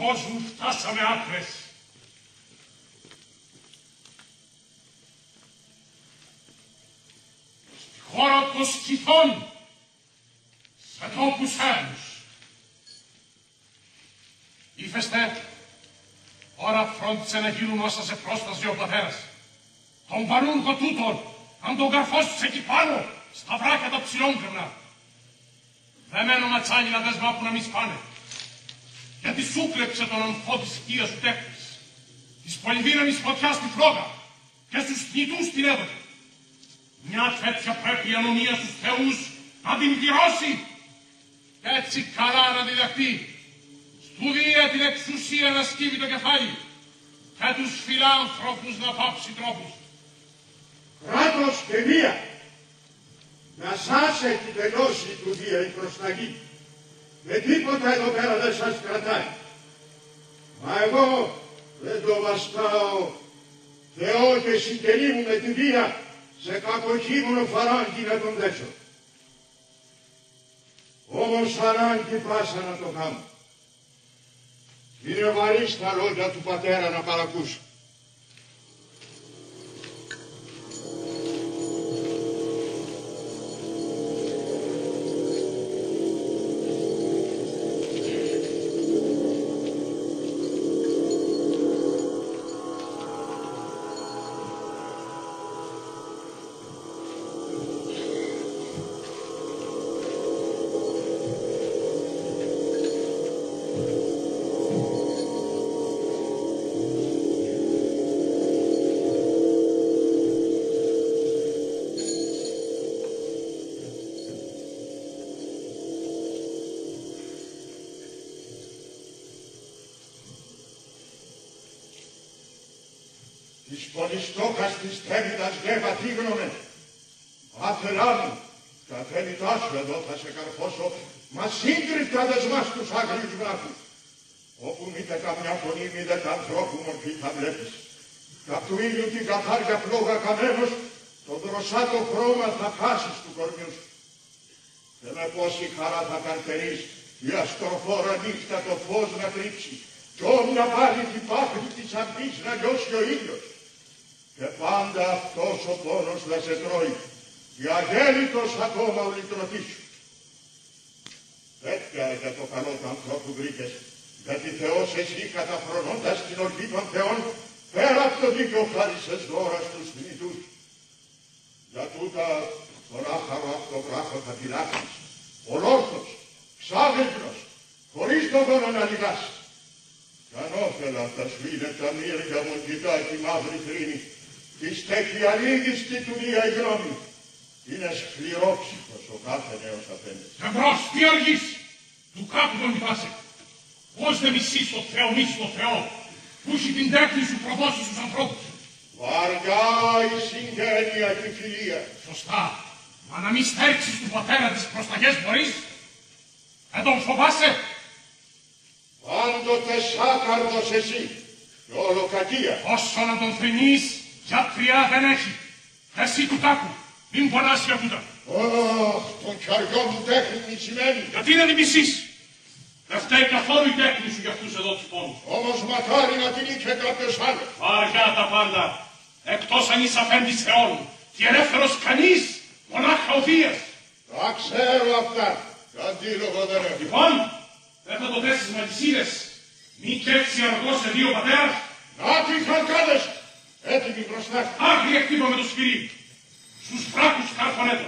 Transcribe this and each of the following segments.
κόσμου φτάσαμε άκρες. Στη χώρα των σκυθών, σε τόπους έρμους. Ήφεστε, ώρα φρόντισε να γίνουν όσα σε πρόσταζε ο πατέρας. Τον πανούργο τούτον, αν τον καρφώσεις εκεί πάνω, στα βράκια τα ψηλόγκρεμνα. Δεμένο ματσάνι να δεσμά που να μη σπάνε. Γιατί σου κλέψε τον αμφό της οικίας σου τέχνης. Της πολυδύναμης φωτιάς στη φλόγα και στους θνητούς την έδωσε. Μια τέτοια πρέπει η ανομία στους θεούς να την πληρώσει. Έτσι καλά να διδαχτεί. Στου Δία την εξουσία να σκύβει το κεφάλι και τους φιλάνθρωπους να πάψει τρόπους. Κράτος και βία. Να σας έχει τελειώσει του Δία η προσταγή. Με τίποτα εδώ πέρα δεν σας κρατάει. Μα εγώ δεν το βαστάω. Θεό και συγγενή μου με τη βία σε κακοχήμονο φαράγγι να τον δέσω. Όμως ανάγκη πάσα να το κάνω. Είναι βαρύς τα λόγια του πατέρα να παρακούσω. Της πολυστόκας της τέμητας γεύα τίγνομε. Άθελά μου, τα θέλητά σου εδώ θα σε καρφώσω, μα σύγκριτα δεσμάς τους άγριους βράχους. Όπου μήτε καμιά φωνή, μήτε τα ανθρώπου μορφή θα βλέπεις. Καπ' του ήλιου την καθάρια φλόγα καμένος, το δροσάτο χρώμα θα χάσεις του κορμιού σου. Και με πόση χαρά θα καρτερείς, η αστροφόρα νύχτα το φως να κρύψει, κι όμοια πάλι την πάχνη της αυγής να λιώσει ο ήλιος. Και πάντα αυτός ο πόνος θα σε τρώει, και αγέλιτος ακόμα ο λυτρωτής σου. Τέτοια για το καλό του ανθρώπου βρήκες, γιατί Θεός εσύ καταφρονώντας την ορκή των Θεών, πέρα από το δίκιο χάρισες δώρα στους θνητούς. Για τούτα τον άχαρο αυτό βράχο θα φυλάξεις, ολόρθος, ξάδελφος, χωρίς τον πόνο να λιγάσεις. Κι ανώφελα θα σου είναι τα μύρια βολγητά τη μαύρη θρήνη, τη στέκει αλήγιστη του Δία η γνώμη. Είναι σκληρόψυχος ο κάθε νέος απέναντι. Εμπρός, τι αργείς, του κάπου τον λυπάσαι. Πώς δεν μισείς το Θεό, μισείς το Θεό, που έχει την τέχνη σου προδώσει στους ανθρώπους. Βαριά η συγγένεια και η φιλία. Σωστά, μα να μη στέρξεις του πατέρα τις προσταγές μπορείς. Δεν τον φοβάσαι. Πάντοτε σάκαρδος εσύ και όλο κακία. Όσο να τον θρηνείς, γιατριά δεν έχει. Εσύ του τάκου, μην πονάς για τούτα. Ωχ, τον χαριό μου τέχνη μη σημαίνει. Γιατί να τη μισείς. Δεν φταίει καθόλου η τέχνη σου για αυτούς εδώ τους πόνους. Όμως μακάρι να την είχε κάποιος άλλος. Βαριά τα πάντα, εκτός αν είσαι αφέντης Θεών και ελεύθερος κανείς, μονάχα ο Δίας. Τα ξέρω αυτά, κι αντίλογο δεν έχω. Λοιπόν, δεν θα το θέσεις με αλυσίδες, μη κι έτσι αργός σε δύο πατέρας. Να τι χαλκάδες, έτοιμοι μπροστά. Άγρια χτύπα με το σφυρί, στους βράχους καρφωνέτω.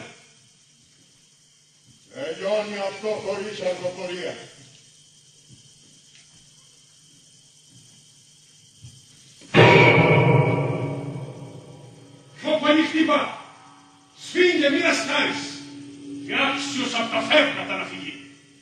Τελειώνει αυτό χωρίς αργοπορία. Πιο πανί χτύπα, σφίγγε μη ασκάρεις, και άξιος απ' τα φεύγατα να φυγεί.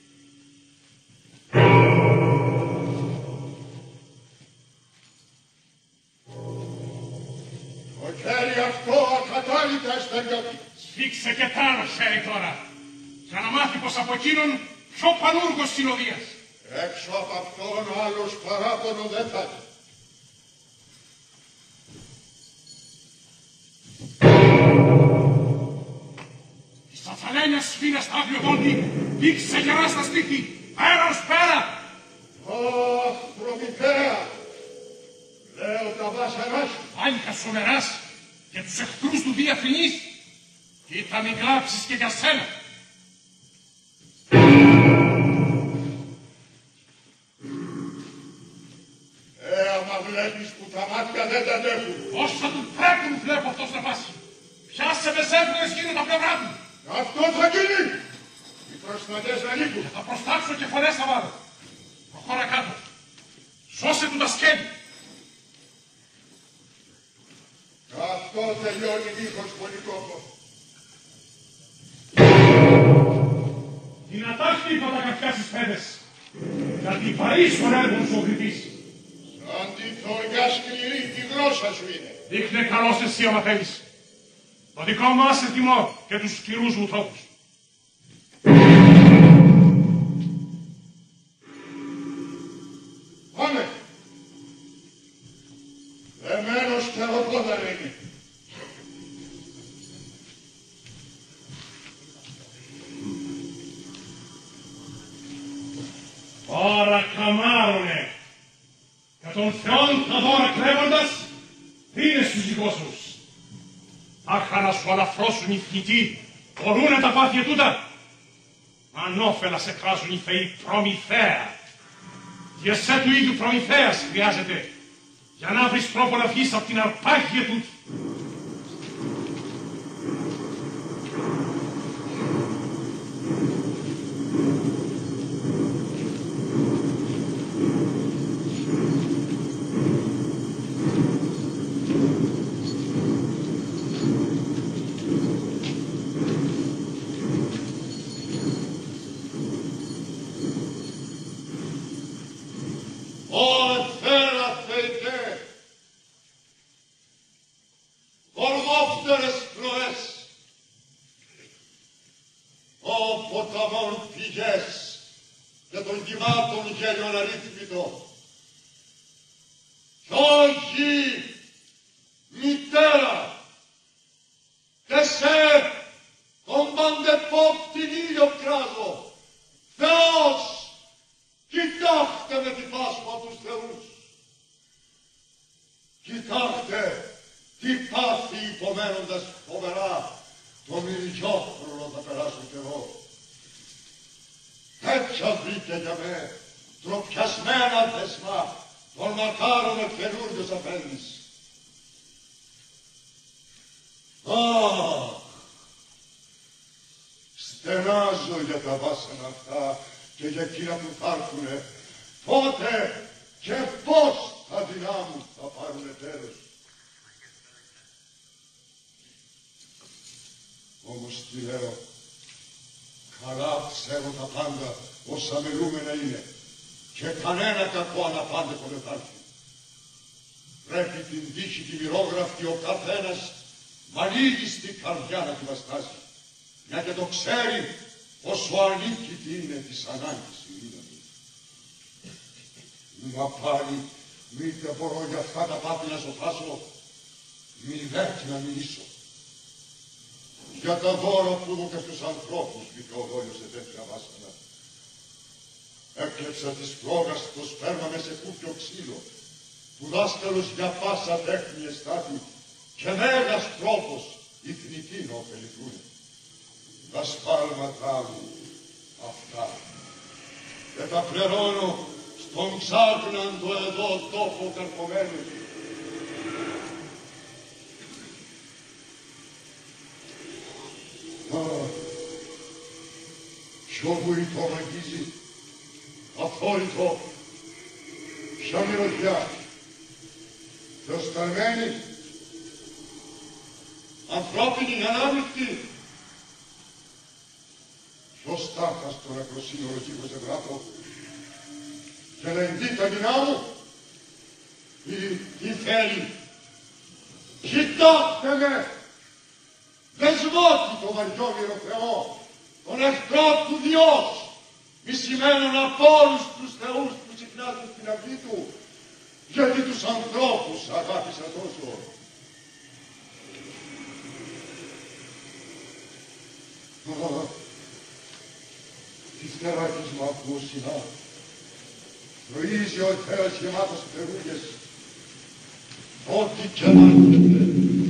Το χέρι αυτό ακατάλητα στεριώτη. Σφίξε και τ' άλλο χέρι τώρα, για να μάθει πως από εκείνον πιο πανούργος συνοδείας. Έξω από αυτόν άλλος παράπονο δεν θα έχει. Η σαφαλένια σφήνα στα άγριο δόντι πήξε γερά στα στήθη, πέρα ως πέρα. Αχ, Προμηθέα, λέω τα βάσανά σου. Μάνικα σοβεράς και τους εχθρούς του διαφημείς. Κοίτα μην γράψεις και για σένα. Άμα βλέπεις που τα μάτια δεν τα αντέχουν. Όσα του πρέπει βλέπω αυτός να πάσει. Πιάσε με σέρνες γύρω τα πλευρά του. Αυτό θα γίνει. Οι προστατές να λείπουν. Θα προστάξω και φωνές θα βάλω. Προχώρα κάτω. Σώσε του τα σκέλη. Αυτό τελειώνει δίχως πολύ κόπο. Δυνατά χτύπα τα καρδιά στις πέδες. Γιατί παρήσουν έργων σου ο κριτής. Σαν τη θωριά σκληρή τη γλώσσα σου είναι. Δείχνε καλός εσύ άμα θέλεις. Το δικό μου άσε τιμώ και τους σκληρούς μου τρόπους. Πάμε. Εμένος και ροπόδαρα είναι. Τώρα καμάρουνε. Για τον Θεόν τα δώρα κλέβοντας, είναι στους δικόσους. Άχα να σου αναφρώσουν οι θνητοί, μπορούνε τα πάθια τούτα. Ανώφελα σε κράζουν οι θεοί Προμηθέα. Και εσέ του ίδιου Προμηθέας χρειάζεται, για να βρεις τρόπο να βγεις από την αρπάγια τούτη. Στενάζω για τα βάσανα αυτά και για εκείνα που θα έρθουνε. Πότε και πώς τα δεινά μου θα πάρουνε τέλος. Όμως τι λέω, καλά ξέρω τα πάντα όσα μελούμενα είναι και κανένα κακό αναπάντεχο δεν θα έρθει. Πρέπει την τύχη τη μοιρόγραφτη ο καθένας μ' αλήγιστη καρδιά να τη βαστάσει, μια και το ξέρει πόσο ανίκητη είναι της ανάγκης η δύναμη. Μα πάλι μήτε μπορώ για αυτά τα πάθη να σοφάσω, μη δέχει να μιλήσω. Για τα δώρα που δω και στους ανθρώπους μικροδόλιο σε τέτοια βάσανα. Έκλεψα της φλόγας το σπέρμα με σε κούφιο ξύλο, που δάσκαλος για πάσα τέχνη εστάτη και μέγας τρόπος οι θνητοί να ωφεληθούν. Τα σπάλματά μου αυτά και τα πληρώνω στον ξάγναντο εδώ τόπο καρπομένου. Ποιο βουητό μ' αγγίζει, αφόρητο, ποια μυρωδιά, ποιος καλμένη, ανθρώπινη ανάμεικτη, ποιος τάχα στο νεκροσύνολο κύβος ευράτω και να εντεί τα δεινά μου ή τι θέλει. Κοιτάξτε με, δεσμότη το βαριόμοιρο Θεό, τον εχθρό του Διός, μισημένον από όλους τους θεούς που συχνάζουν στην αυγή του, γιατί τους ανθρώπους αγάπησα τόσο. Τι φτεράκης μ' ακούω συνά, Προείζει ο Θεός γεμάτος περούγες. Ό,τι και να έρχεται.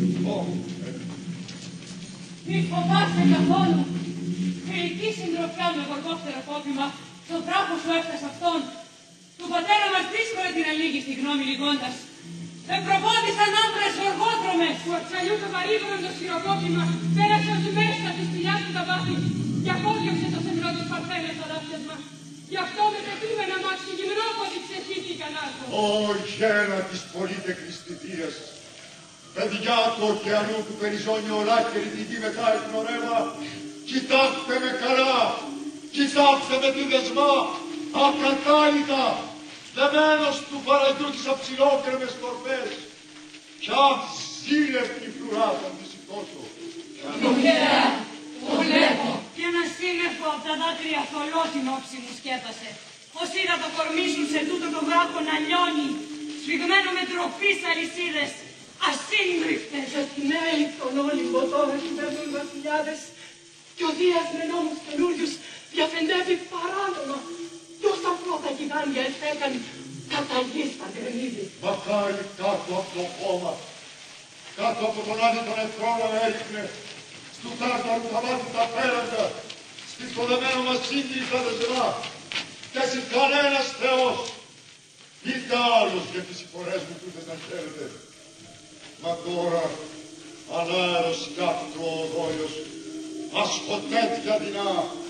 Μη φοβάσαι καθόλου. Θεϊκή συντροφιά με γοργόφτερο απόκριμα, στον βράχο σου έφτασε αυτόν. Του πατέρα μας δύσκολα την αλήγιστη γνώμη λιγώντας. Εμπροβόδισαν άντρες γοργότρομες. Του ατσαλιού το παρήγορον το σιροκόπημα, πέρασε ως μέσα της σπηλιάς του τα βάθη, και απόδιωξε το σεμνό της παρθένες αδάφιασμα. Γι' αυτό με πετούμενα μάξι γυμνόποδη ξεχύθηκαν άρθρο. Ω γένα της πολύτεκνης θητείας, παιδιά του ωκεανού που περιζώνει ολάκερη την γη μετά εκνορεύα, κοιτάξτε με καλά, κοιτάξτε με τη δεσμά, ακατάλητα, δεμένος του παραγιού της αψιλόκρεμες κορφές, ποια ζήλευτη φρουρά των δυσιτώσεων. Μητέρα, το βλέπω. Και ένα σύννεφο από τα δάκρυα θολό την όψη μου σκέπασε. Ως είδα το κορμί σου σε τούτο το βράχο να λιώνει, σφιγμένο με τροφής αλυσίδες, ασύγκριφτες. Για την έλη των όλυμπο τώρα κυβερνούν βασιλιάδες, και ο Δίας με νόμους καινούριους διαφεντεύει παράνομα. Ποιος τα πρώτα γιγάντια εφέκαν κατά γης παντρεμίδη. Μακάρι κάτω από το χώμα, κάτω από τον άδειο των εχθρών να έριχνε, στου τάρταρου τα μάτια τα πέραντα, στη σκοδεμένο μας σύγκριτα δεσμά, κι εσύ κανένας Θεός, είτε άλλος για τις συγχωρές μου τούτες να ξέρετε. Μα τώρα, ανάερος κάτω ο δόλιος, ασχοτέτια δεινά,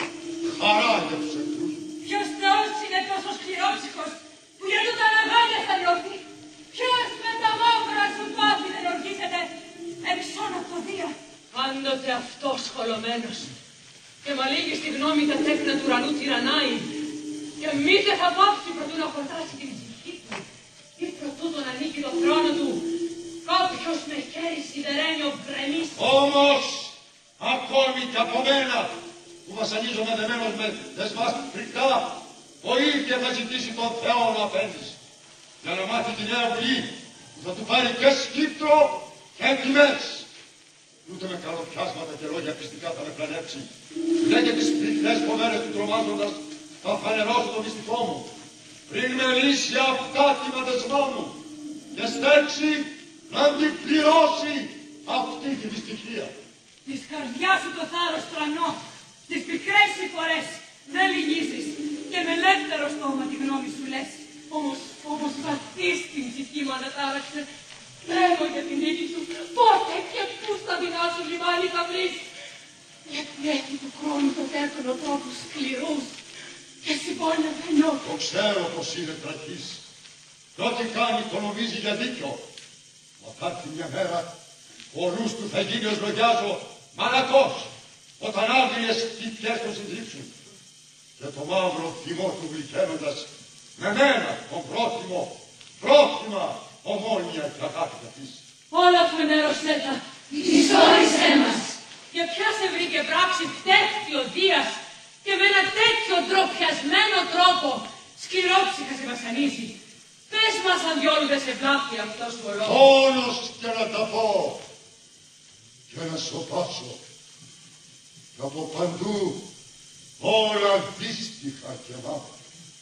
χαρά για τους εχθρούς. Ποιος Θεός είναι τόσο σκληρόψυχος, που για τούτα ναγάλια θα λιώθει. Ποιος με τα μαύρα σου πάθη δεν οργίζεται, εξών από το Δία. Πάντοτε αυτός χολωμένος, και μ' αλήγει στη γνώμη τα τέκνα του ουρανού τυραννάει, και μήτε θα πάψει προτού να χορτάσει την ψυχή του, ή προτού τον ανήκει το θρόνο του, κάποιος με χέρι σιδερένιο γκρεμίσει. Όμως, ακόμη κι από μένα, που βασανίζομαι δεμένος με δεσμάς φρικτά, ο ίδιος θα ζητήσει τον Θεό να απέντηση, για να μάθει τη νέα βουλή, που θα του πάρει και σκύπτρο και τιμές. Ούτε με καλοπιάσματα και λόγια πιστικά θα με πλανέψει. Λέγε τις φρικτές φοβέρες του τρομάζοντας, θα φανερώσω το μυστικό μου, πριν με λύσει αυτά τη δεσμά μου, και στέξει να αντιπληρώσει αυτή τη δυστυχία. Της καρδιάς σου το θάρρος τρανό, τις πικρές συμφορές δεν λυγίζεις, και με ελεύθερο στόμα τη γνώμη σου λες. Όμως βαθύς την ψυχή μου ανατάραξε. Τρέμω για την νίκη σου, πότε και πού στα δεινά σου λιμάνι θα βρεις. Για την έτη του χρόνου το τέρκονο τρόπους σκληρούς, και συμπόνια δεν νιώθω. Το ξέρω πως είναι τραχής, και ό,τι κάνει το νομίζει για δίκιο. Μα θα έρθει μια μέρα, ο νους του θα γίνει ως λογιάζω μαλακός, όταν άγριες χτυπιές τον συντρίψουν. Και το μαύρο θυμό του γλυκαίνοντας, με μένα τον πρόθυμα, ομόνια και αγάπη της. Όλα φανέρωσέ τα, ιστορίσέ μας. Και ποια σε βρήκε πράξη φταίχτη ο Δίας, και με ένα τέτοιο ντροπιασμένο τρόπο σκληρόψυχα σε βασανίζει. Πες μας αν διόλου δεν σε βλάπτει αυτός ο λόγος. Πόνος και να τα πω, και να σοπάσω, και από παντού όλα δύστιχα και μαύρα.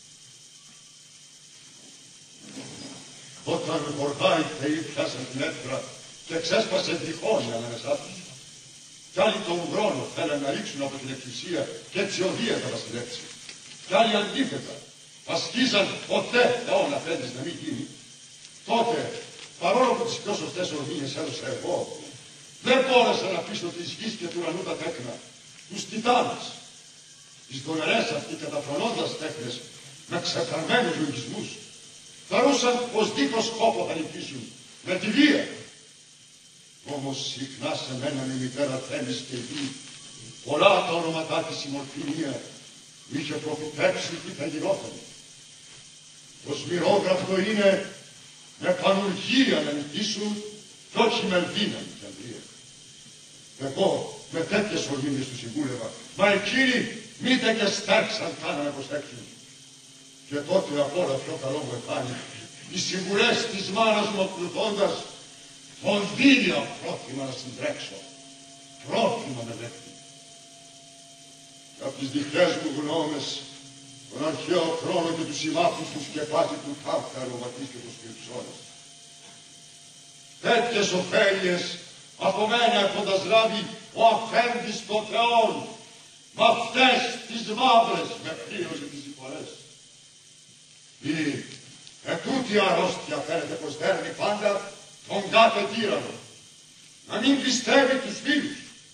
Όταν γοργά οι θεοί πιάσαν την έφυρα και ξέσπασε διχόνοια ανάμεσά τους, κι άλλοι τον χρόνο θέλαν να ρίξουν από την εκκλησία και έτσι ο Δίας θα βασιλέψει. Κι άλλοι αντίθετα ασκίζαν ποτέ Θεόν αφέντης να μην γίνει. Τότε, παρόλο που τις πιο σωστές ορμήνες έδωσα εγώ, δεν μπόρεσα να πείσω της γης και του ουρανού τα τέκνα, τους τιτάνες, τις δολερές αυτοί καταφρονώντας τέχνες με ξεφραγμένους λογισμούς, θεωρούσαν πως δίχως κόπο θα νικήσουν με τη βία. Όμως συχνά σε μέναν η μητέρα Θέμης και γη, πολλά τα όνοματά της η μορφή μία, είχε προφητέψει τι θα γινόταν. Το σμυρόγραφο είναι με πανουργία να νικήσουν κι όχι με δύναμη και ανδρεία. Εγώ με τέτοιες ορμήνες του συμβούλευα, μα εκείνοι μήτε και στέρξαν καν να προσέξουν. Και τότε απ' όλα πιο καλό μου εφάνει οι συμβουλές της μάνας μου ακολουθώντας φωνδύλια πρόθυμα να συντρέξω, πρόθυμα με δέχτη. Και απ' τις δικές μου γνώμες τον αρχαίο χρόνο και τους συμμάχους του σκεπάζει του Τάρταρου Ματής και τους Κρυψώνες. Τέτοιες ωφέλειες από μένα έχοντας λάβει ο αφέντης των Θεών, μ' αυτές τις μαύρες με πλήρωσε τις συμφορές. Ή ετούτη αρρώστια φαίνεται πως δέρνει πάντα τον κάθε τύρανο, να μην πιστεύει τους φίλους.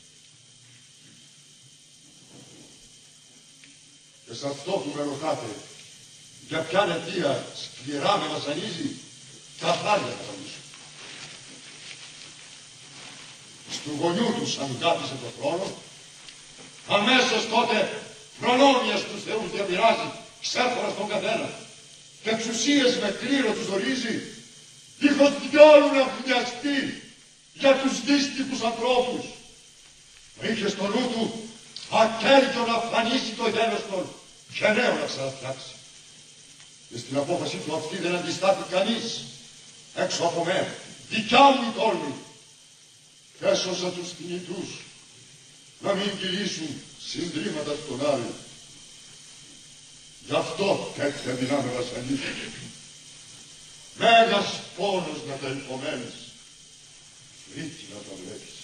Και σε αυτό που με ρωτάτε, για ποιαν αιτία σκληρά με βασανίζει, τα χάρια θα απαντήσω. Στου γονιού τους αγκάτισε το θρόνο, αμέσως τότε προνόμια στους θεούς διαμοιράζει, ξέφωρα στον καθένα, και εξουσίες με κλήρο τους ορίζει, δίχως διόλου να βιαστεί για τους δύστιχους ανθρώπους. Είχε στο νου του ακέργιο να φανίσει το γένος των και νέο να ξαναφτιάξει. Και στην απόφαση του αυτή δεν αντιστάθη κανείς έξω από μένα. Δικιά μου η τόλμη. Και έσωσα τους θνητούς να μην κυλήσουν συντρίμματα στον Άρη. Γι' αυτό τέτοια δεινά με βασανίζει. Μέγας πόνος να τα υπομένεις, ρίκη να τα βλέπεις.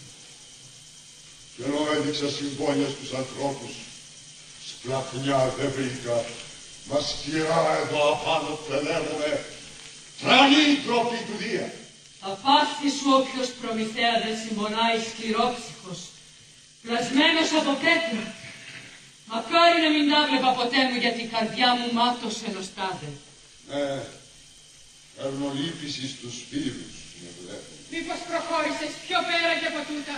Και ενώ έδειξα συμπόνια στους ανθρώπους, σπλαχνιά δεν βρήκα, μα σκληρά εδώ απάνω πελεύομαι, τρανή τροπή του Δία. Απάσχει σου όποιος Προμηθέα δεν συμπονάει σκληρόψυχος, πλασμένος από πέτρα. Μακάρι να μην τα βλέπα ποτέ μου, γιατί η καρδιά μου μάτωσε νοστάδε. Ναι, ερνολύπηση στους φίλους με βλέπουν. Μήπως προχώρησες πιο πέρα και από τούτα.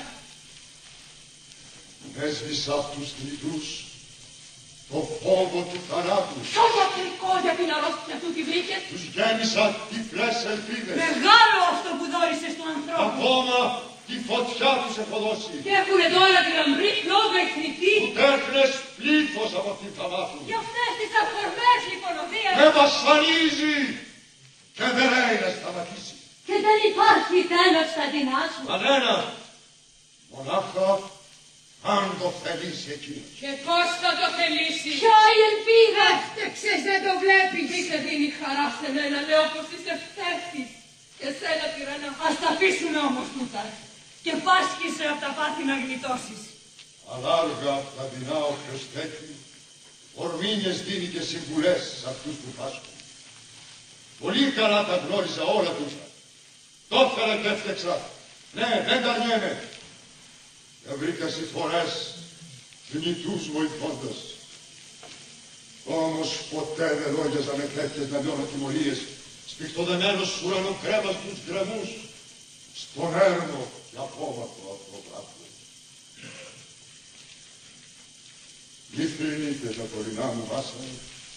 Έσβησα απ' τους θνητούς το φόβο του θανάτου. Ποιο γιατρικό για την αρρώστια του τη βρήκες. Τους γέμισα τυφλές ελπίδες. Μεγάλο αυτό που δώρισες του ανθρώπου. Ακόμα τη φωτιά τους έχω δώσει. Και έχουνε τώρα τη λαμπρή φλόγα οι θνητοί. Που τέχνες πλήθος από αυτήν θα μάθουν. Για αυτές τις αφορμές λιπονοδίας. Με βασανίζει και δεν λέει να σταματήσει. Και δεν υπάρχει τέλος στα δεινά σου. Κανένα. Μονάχα αν το θελήσει εκείνος. Και πώς θα το θελήσει. Ποια η ελπίδα. Έφτεξες, δεν το βλέπεις. Μη σε δίνει χαρά σε μένα, λέω πως είσαι φταίχτης. Και σένα τυραννά. Ας τα αφήσουμε όμως τούτα. Και πάσχησε από τα πάθη να γλιτώσεις. Ανάργα απ' τα δεινά όποιος τέτοιου, ορμήνιες δίνει και συμβουλές σε αυτούς που πάσχουν. Πολύ καλά τα γνώριζα όλα τούτα. Το έφερα και έφτιαξα. Ναι, δεν τα νιέμαι. Και βρήκα συμφορές θνητούς βοηθώντας. Όμως ποτέ δεν λόγιαζα με τέτοιες να λιώνω τιμωρίες, σπιχτοδεμένος ουρανοκρέμας τους γκρεμούς, στον έρμο και απόμακρο αυτοπράπτω. Μη θρηνείτε τα τωρινά μου βάσανα,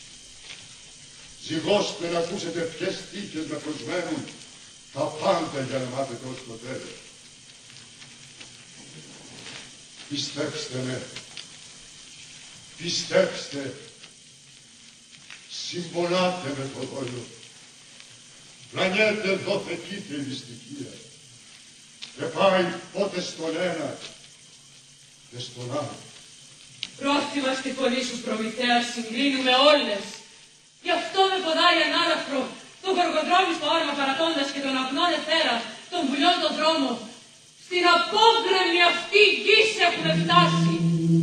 ζυγώστε να ακούσετε ποιες τύχες με προσμένουν, τα πάντα για να μάθετε ως το τέλος. Πιστέψτε με, πιστέψτε, συμπονάτε με το δόλιο, πλανιέται εδώ θεκείται η μυστικία και πάει πότε στον ένα και στον άλλο. Πρόστιμα στη φωνή σου, Προμηθέα, συγκλίνουμε όλες. Γι' αυτό με ποδάει ανάλαφρο, τον γοργοδρόμι στο άρμα παρατώντας και τον απνό εθέρα, τον βουλιών τον δρόμο. Στην απόγκρεμη αυτή γη σε έχουμε φτάσει.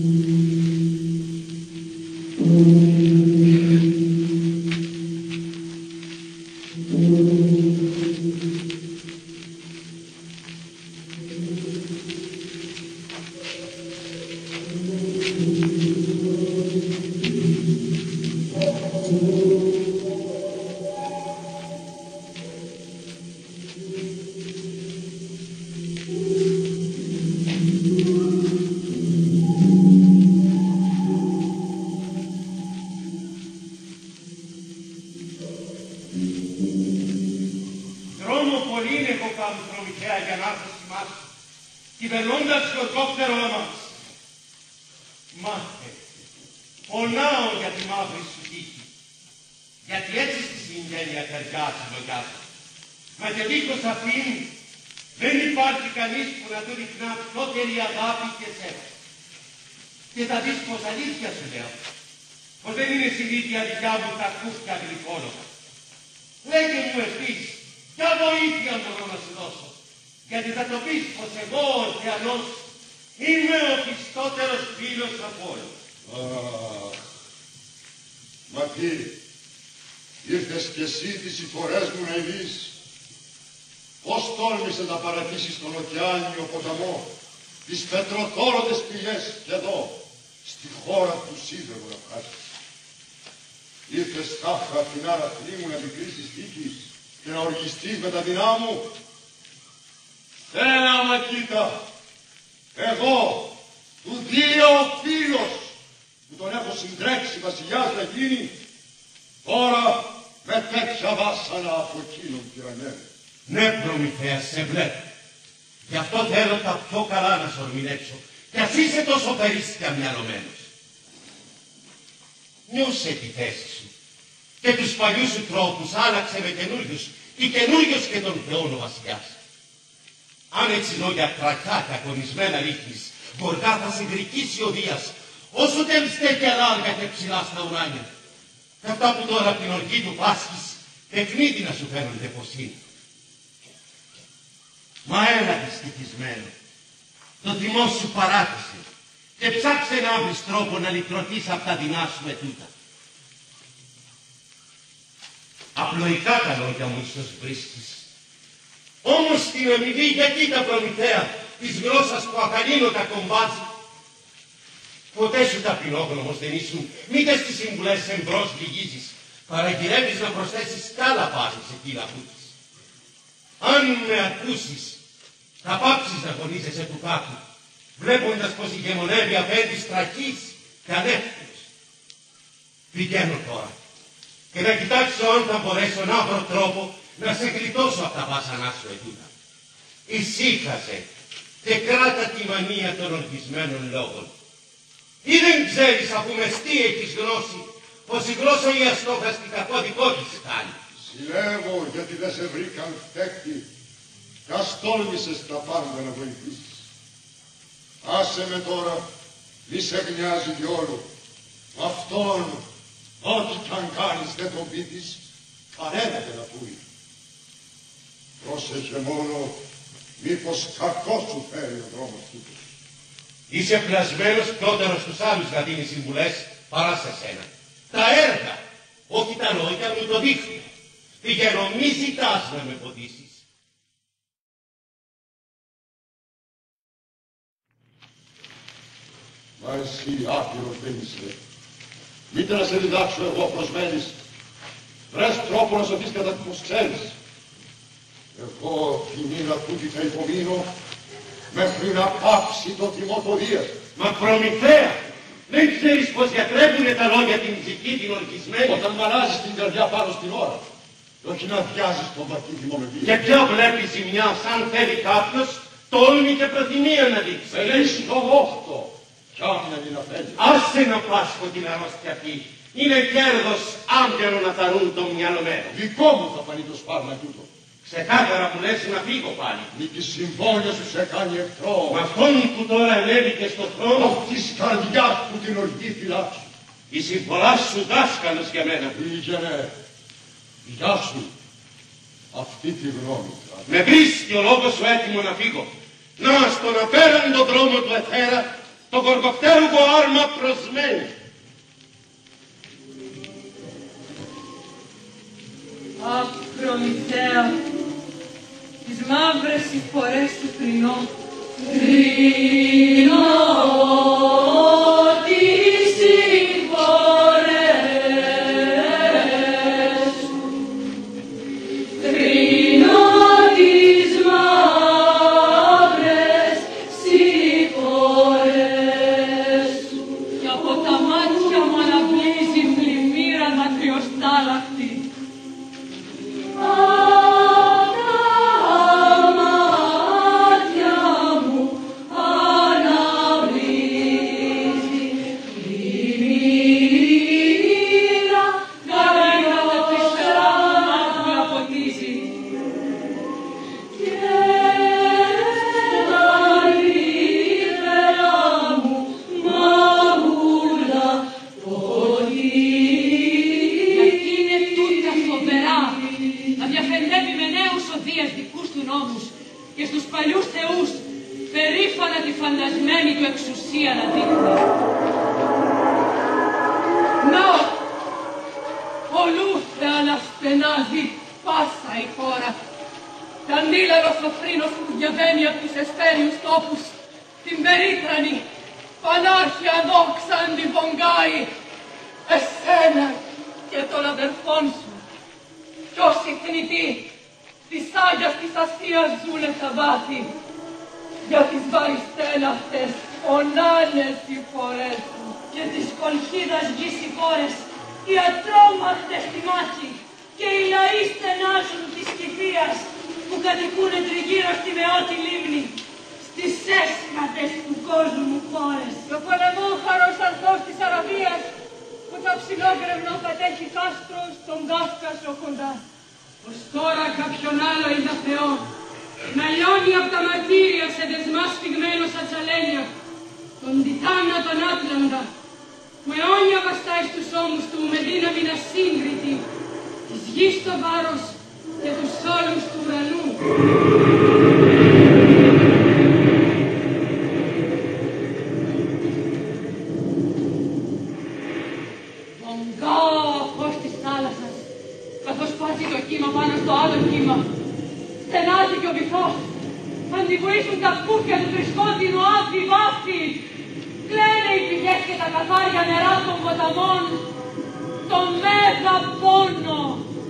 κυβερνώντας το κόπτερό μας. Μάθε, πονάω για τη μαύρη σου τύχη, γιατί έτσι στη συγγένεια ταιριάζει λογιά σου. Μα και δίχως αυτήν δεν υπάρχει κανείς που να του δειχνά πρώτερη αγάπη και σέβαση. Και θα δεις πως αλήθεια σου λέω. πως δεν είναι συνήθεια δικιά μου τα κούφια γλυκόλογα. Λέγε μου ευθύς, ποια βοήθεια μπορώ να σου δώσω, γιατί θα το πεις πως εγώ ο Ορφιανός είμαι ο πιστότερος φίλος από όλους. Αχ, μα τι, ήρθες κι εσύ τις συμφορές μου να ειδείς. Πώς τόλμησες να παρατήσεις τον ωκεάνιο ποταμό, τις πετροθόροτες πηγές και εδώ, στη χώρα του σίδερου να φτάσεις. Ήρθες τάχα απ' την άρα μου να αντικρίσεις τύχης και να οργιστείς με τα δεινά μου. Έλα, Μακίτα, εγώ, του δύο φίλος, που τον έχω συντρέξει βασιλιάς να γίνει, τώρα με τέτοια βάσανα από εκείνον τυραννεύει. Ναι, Προμηθέα, σε βλέπω. Γι' αυτό θέλω τα πιο καλά να σου ορμηνέψω, κι ας είσαι τόσο περίστια μυαλωμένος. Νιώσε τη θέση σου και τους παλιούς σου τρόπους άλλαξε με καινούριους ή καινούριος και τον Θεόν ο βασιλιάς. Αν έτσι λόγια κρακά και αγωνισμένα ρίχνεις, γοργά θα σε γρικήσει ο Δίας, όσο τελιστέ και λάρια και ψηλά στα ουράνια. Και αυτά που τώρα από την οργή του πάσχεις, παιχνίδι να σου φαίνονται πως είναι. Μα έλα δυστυχισμένο, το θυμό σου παράτησε και ψάξε να βρεις τρόπο να λυτρωθείς απ' τα δεινά σου με τούτα. Απλοϊκά τα λόγια μου ίσως βρίσκεις. Όμως την αμοιβή γιατί τα Προμηθέα της γλώσσας που ακαλύνωτα κομπάζει. Ποτέ σου ταπεινόγνωμος δεν ήσουν, μήτε στις συμβουλές εμπρός λυγίζεις, παραγυρεύεις να προσθέσεις κι άλλα πάθη σε κύλα πούτης. Αν με ακούσεις, θα πάψεις να αγωνίζεσαι του κάτω, βλέποντας πως ηγεμονεύει απέντη τραχής και ανεύθυνος. Πηγαίνω τώρα και να κοιτάξω αν θα μπορέσω να βρω τρόπο να σε γλιτώσω από τα βάσανά σου ετούτα. Ησύχασε και κράτα τη μανία των οργισμένων λόγων. Ή δεν ξέρεις αφού μεστή έχεις γνώση, πως η γλώσσα η αστόχαστη κακό δικό της κάνει. Συλλεύω γιατί δεν σε βρήκαν φταίχτη κι ας τόλμησες τα πάντα να βοηθήσεις. Άσε με τώρα, μη σε γνιάζει διόλου. Αυτόν, ό,τι κι αν κάνεις δεν τον πείτης, παρέμεται να πούει. Πρόσεχε μόνο, μήπως κακό σου φέρει ο δρόμος τούτος. Είσαι πλασμένος πρώτερος στους άλλους να δίνεις συμβουλές παρά σε σένα. Τα έργα, όχι τα λόγια μου το δείχνουν. Πηγαίνω, μη ζητάς να με ποτίσεις. Μα εσύ άπειρος δεν είσαι. Μήτε να σε διδάξω εγώ προσμένεις. Βρες τρόπο να σωθείς κατά τι πως ξέρεις. Εγώ την μήνα τούτη θα υπομείνω μέχρι να πάψει το θυμό το Δίας. Μα Προμηθέα, δεν ξέρεις πως γιατρεύουνε τα λόγια την ψυχή την ορκισμένη. Όταν μαλάζεις την καρδιά πάνω στην ώρα, όχι να βιάζεις τον βαθύ θυμό με βία. Και ποια βλέπει ζημιά σαν θέλει κάποιος, τόλμη και προθυμία να δείξει. Ελέγχει το όχτο, κι άμυνα μην αφέλει. Άσε να πάσχω την αρρώστια αυτή. Είναι κέρδος άμπιανο να θαρούν το μυαλωμένο. Δικό μου θα φανεί το σπάρμα τούτο. Ξεκάθαρα μου λες να φύγω πάλι. Μη τη συμφώνια σου σε κάνει εχθρό. Μα αυτόν που τώρα ανέβηκε στο θρόνο, Απ' της καρδιάς που την οργή φυλάξου. η συμφωνά σου δάσκαλος για μένα. Πήγαινε. Γεια σου. Αυτή τη γνώμη. Με βρίσκει ο λόγος σου έτοιμο να φύγω. Να στον απέραντο δρόμο του εθέρα, το γοργοκτέρουγο άρμα προσμένει. Αχ, Προμηθέα, τις μαύρες συμφορές του κρινώ. Κρινώ τις συμφορές σου. Κρινώ τις μαύρες συμφορές σου. Και από τα μάτια μου αναπλήσει πλημμύρα δακρυοστάλακτη. Αναπλήσει αλλάζει πάσα η χώρα. Κι αντίλαλος ο θρήνος που διαβαίνει από τους εσπέριους τόπους, την περίτρανη, πανάρχια δόξα αντιβογγάει, εσένα και των αδερφών σου. Κι όσοι θνητοί της Άγιας της Ασίας ζουνε τα βάθη, για τις βαριστέλαυτες φωνάνες οι φορές του. Και της κολχίδας γης οι χώρες, οι ατρόμαχτες στη μάχη, και οι λαοί στενάζουν της Κηφίας, που κατοικούνε τριγύρω στη μεώτη λίμνη, στις έσχατες του κόσμου χώρες. Και ο πολεμόχαρος αρθός της Αραβίας, που τα ψηλόγκρευνο κατέχει κάστρο στον Κάφκασο κοντά. Ως τώρα κάποιον άλλο είδα Θεό, να λιώνει απ' τα μαρτύρια σε δεσμά σφιγμένο σαν τσαλένια, τον Τιτάνα τον Άτλαντα, που αιώνια βαστάει στους ώμους του με δύναμη ασύγκριτη, της γης το βάρος και τους όλους του ουρανού. Βογγάω φως της θάλασσας, καθώς πάζει το κύμα πάνω στο άλλο κύμα. Στενάζει και ο βυθός, αντιβοήσουν τα σκούφια του τρισκόντινου άδει βάφη. Κλαίνε οι πηγές και τα καθάρια νερά των ποταμών, το μέγα πόνο.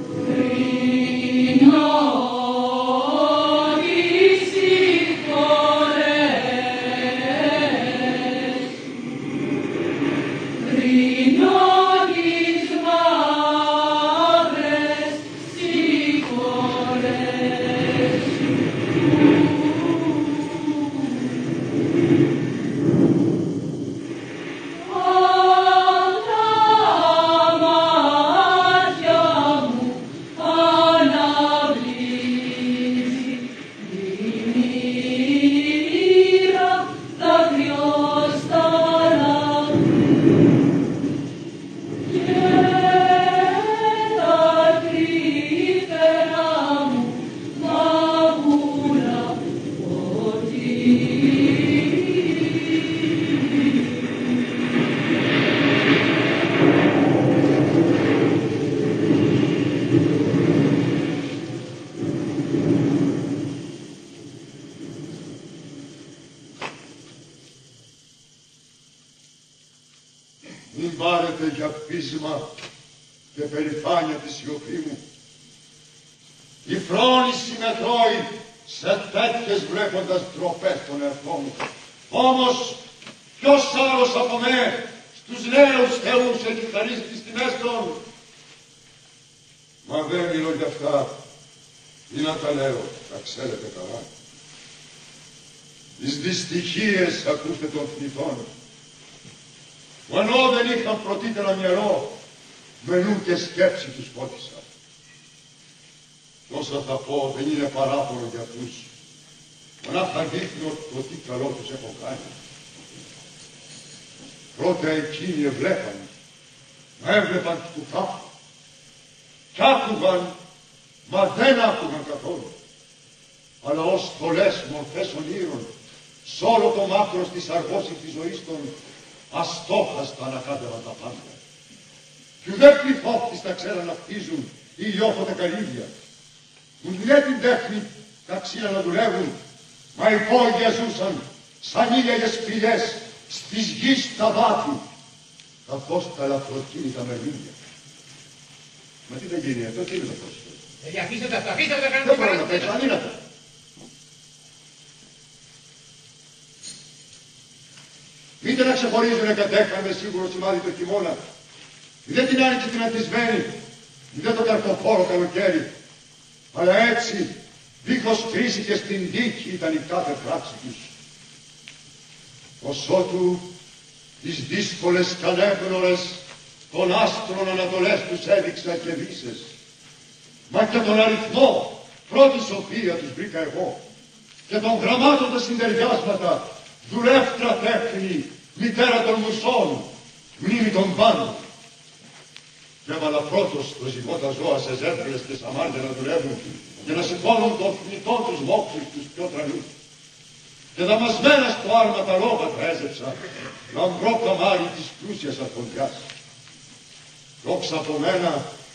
Μην πάρετε για πείσμα και περηφάνεια τη σιωπή μου. Η φρόνηση με τρώει σε τέτοιες βλέποντας ντροπές των εαυτών μου. Όμως ποιος άλλος από με στους νέους θεούς έχει χαρίσει τις τιμές των. Μα δεν μιλώ για αυτά. Ή να τα λέω, τα ξέρετε καλά. Τις δυστυχίες ακούστε των θνητών, που ενώ δεν είχαν πρωτύτερα μυαλό, με νου και σκέψη τους φώτισα. Κι όσα θα πω δεν είναι παράπονο για αυτούς, μονάχα δείχνω το τι καλό τους έχω κάνει. Πρώτα εκείνοι εβλέπαν, μα έβλεπαν του τάφου, κι άκουγαν, μα δεν άκουγαν καθόλου, αλλά ως θολές μορφές ονείρων, σ' όλο το μάκρος της αργώσης της ζωής των, αστόχαστα ανακάτευαν τα πάντα. Κι ουδέ πληθόχτιστα ξέραν να χτίζουν ή λιώχονται καλύβια. Ουδέ την τέχνη τα ξύλα να δουλεύουν, μα υπόγεια ζούσαν σαν ήλιαγες σπηλιές στις γης τα βάθη, καθώς τα ελαφροκίνητα μερμήνια. Μα τι δεν γίνει αυτό, τι είναι το πρόσωπο. Αφήστε τα, αφήστε τα, δεν μπορώ να παίξω, αδύνατα. Μήτε να ξεχωρίζουνε κατέχαμε σίγουρο σημάδι το χειμώνα, μηδέ την άνοιξη την αντισμένη, μηδέ το καρποφόρο καλοκαίρι, αλλά έτσι, δίχως κρίση και στην δίκη ήταν η κάθε πράξη τους. Ως ότου τις δύσκολες καλέπνορες των άστρων ανατολές τους έδειξα και βίσες, μα και τον αριθμό πρώτη σοφία τους βρήκα εγώ, και των γραμμάτων τα συντεριάσματα, δουλεύτρα τέχνη, μητέρα των μουσών, μνήμη των πάντων. Και έβαλα πρώτος το ζυγότα ζώα σε ζέρφυλες και σαμάρια να δουλεύουν και να σηκώνουν των θνητών τους μόξους τους πιο τρανούς. Και δαμασμένα στο άρμα τα λόγα έζεψα, λαμπρό καμάρι της πλούσιας αρχοντιάς. Δόξα από μένα,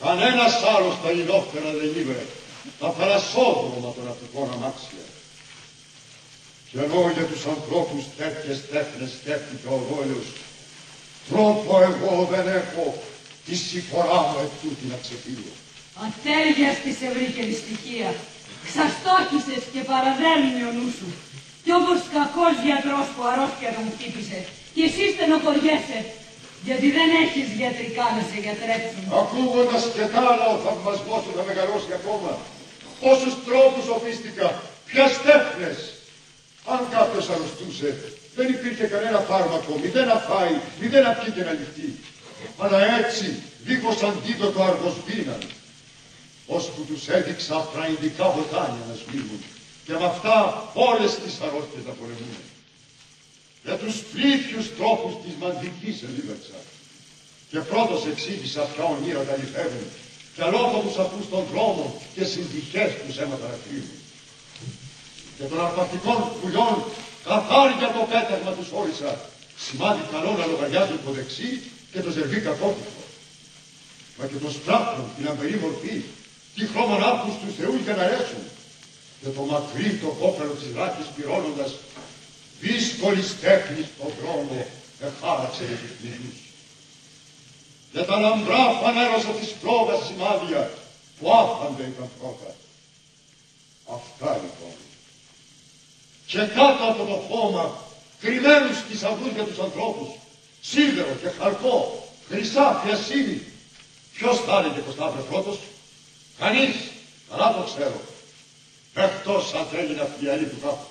Κανένας άλλος τα ηλόφθερα δεν ήβρε, τα θαλασσόδρομα των Αττικών αμάξια. Και ενώ για τους ανθρώπους τέτοιες τέχνες σκέφτηκε ο Γόλιος, τρόπο εγώ δεν έχω τη συμφορά μου ετούτη να ξεφύγω. Ατέριαστη σε βρήκε η στοιχεία. Ξαστόχησες και παραδέρνει ο νου σου. Κι όπως κακός γιατρός που αρρώστια τον χτύπησε, κι εσύ στενοχωριέσαι, γιατί δεν έχεις γιατρικά να σε γιατρέψουν. Ακούγοντας και τ' άλλα ο θαυμασμός σου θα μεγαλώσει ακόμα. Πόσους τρόπους οφίστηκα, ποιες τέχνες. Αν κάποιος αρρωστούσε, δεν υπήρχε κανένα φάρμακο, μηδέν να φάει, μηδέν να πιει και να ληφθεί. Αλλά έτσι, δίχως αντίδοτο αργοσβήναν, ώσπου τους έδειξα αφραϊντικά βοτάνια να σβήνουν και με αυτά όλες τις αρρώστιες να πολεμούν. Για τους πλήθιους τρόπους της μαντικής ελίβερξα και πρώτος εξήγησα ποια ονείρα τα λιφεύουν και αλόφωτους ακούς στον δρόμο και συντυχές τους αίματα να κρύβουν. Και των αρπακτικών πουλιών καθάρια το πέταγμα τους όρισα, σημάδι καλό να λογαριάζουν το δεξί και το ζερβί κακόκυπο. Μα και το σπράχνο, την αμπερή μορφή, τι χρώμαν άπους του Θεού για να ρέσουν. Και το μακρύ το κόκαλο της ράχης πυρώνοντας, δύσκολης τέχνης στον δρόμο εχάραξε για τους πληγούς. Και τα λαμπρά φανέρωσα της πρόβας σημάδια που άφανται ήταν πρώτα. Αυτά λοιπόν. Και κάτω από το χώμα, κρυμμένους στις αυγούς για τους ανθρώπους, σίδερο και χαρκό, χρυσά, φιασίνη. Ποιος θα έλεγε πως θα έπρεπε πρώτος? Κανείς, καλά το ξέρω. Εκτός αν θέλει να φιαλεί του κάπου.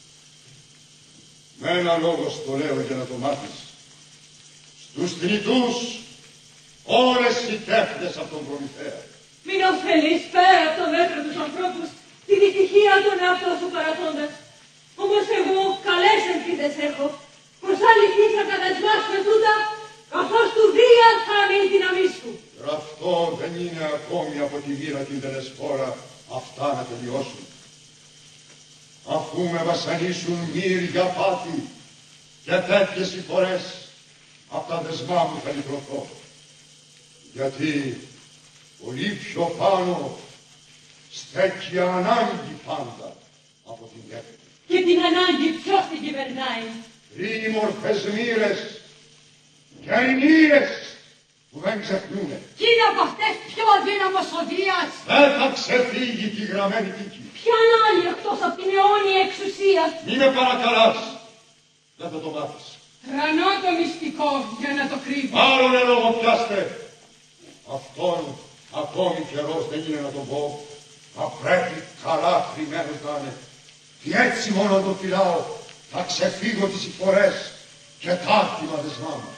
Με ένα λόγο στο λέω για να το μάθεις. Στους θνητούς όλες οι τέχνες από τον Προμηθέα. Μην ωφελείς πέρα από το μέτρο τους ανθρώπους τη δυστυχία των εαυτών σου παραθώντας. Όμως εγώ καλές ελπίδες έχω πως αν λυθείς ακατασμάς με τούτα, καθώς του βία θα είναι η δύναμή σου. Αυτό δεν είναι ακόμη από τη μοίρα την τελεσφόρα αυτά να τελειώσουν. Αφού με βασανίσουν μύρια πάτη και τέτοιες συμφορές, απ' τα δεσμά μου θα λυτρωθώ. Γιατί πολύ πιο πάνω στέκει ανάγκη πάντα από την τέχνη. Και την ανάγκη ποιος την κυβερνάει? Τρίμορφες μοίρες και οι μοίρες που δεν ξεχνούνε. Κι είναι από αυτές πιο αδύναμος ο Δίας. Δεν θα ξεφύγει τη γραμμένη τύχη. Ποιον άλλη εκτός από την αιώνια εξουσία? Μη με παρακαλάς. Δεν θα το μάθεις. Τρανώ το μυστικό για να το κρύβω. Άλλον λόγο πιάστε. Αυτόν ακόμη καιρός δεν είναι να τον πω. Θα πρέπει καλά κρυμμένος να είναι. Και έτσι μόνο το φυλάω θα ξεφύγω τις συμφορές και τα άτιμα δεσμά μου.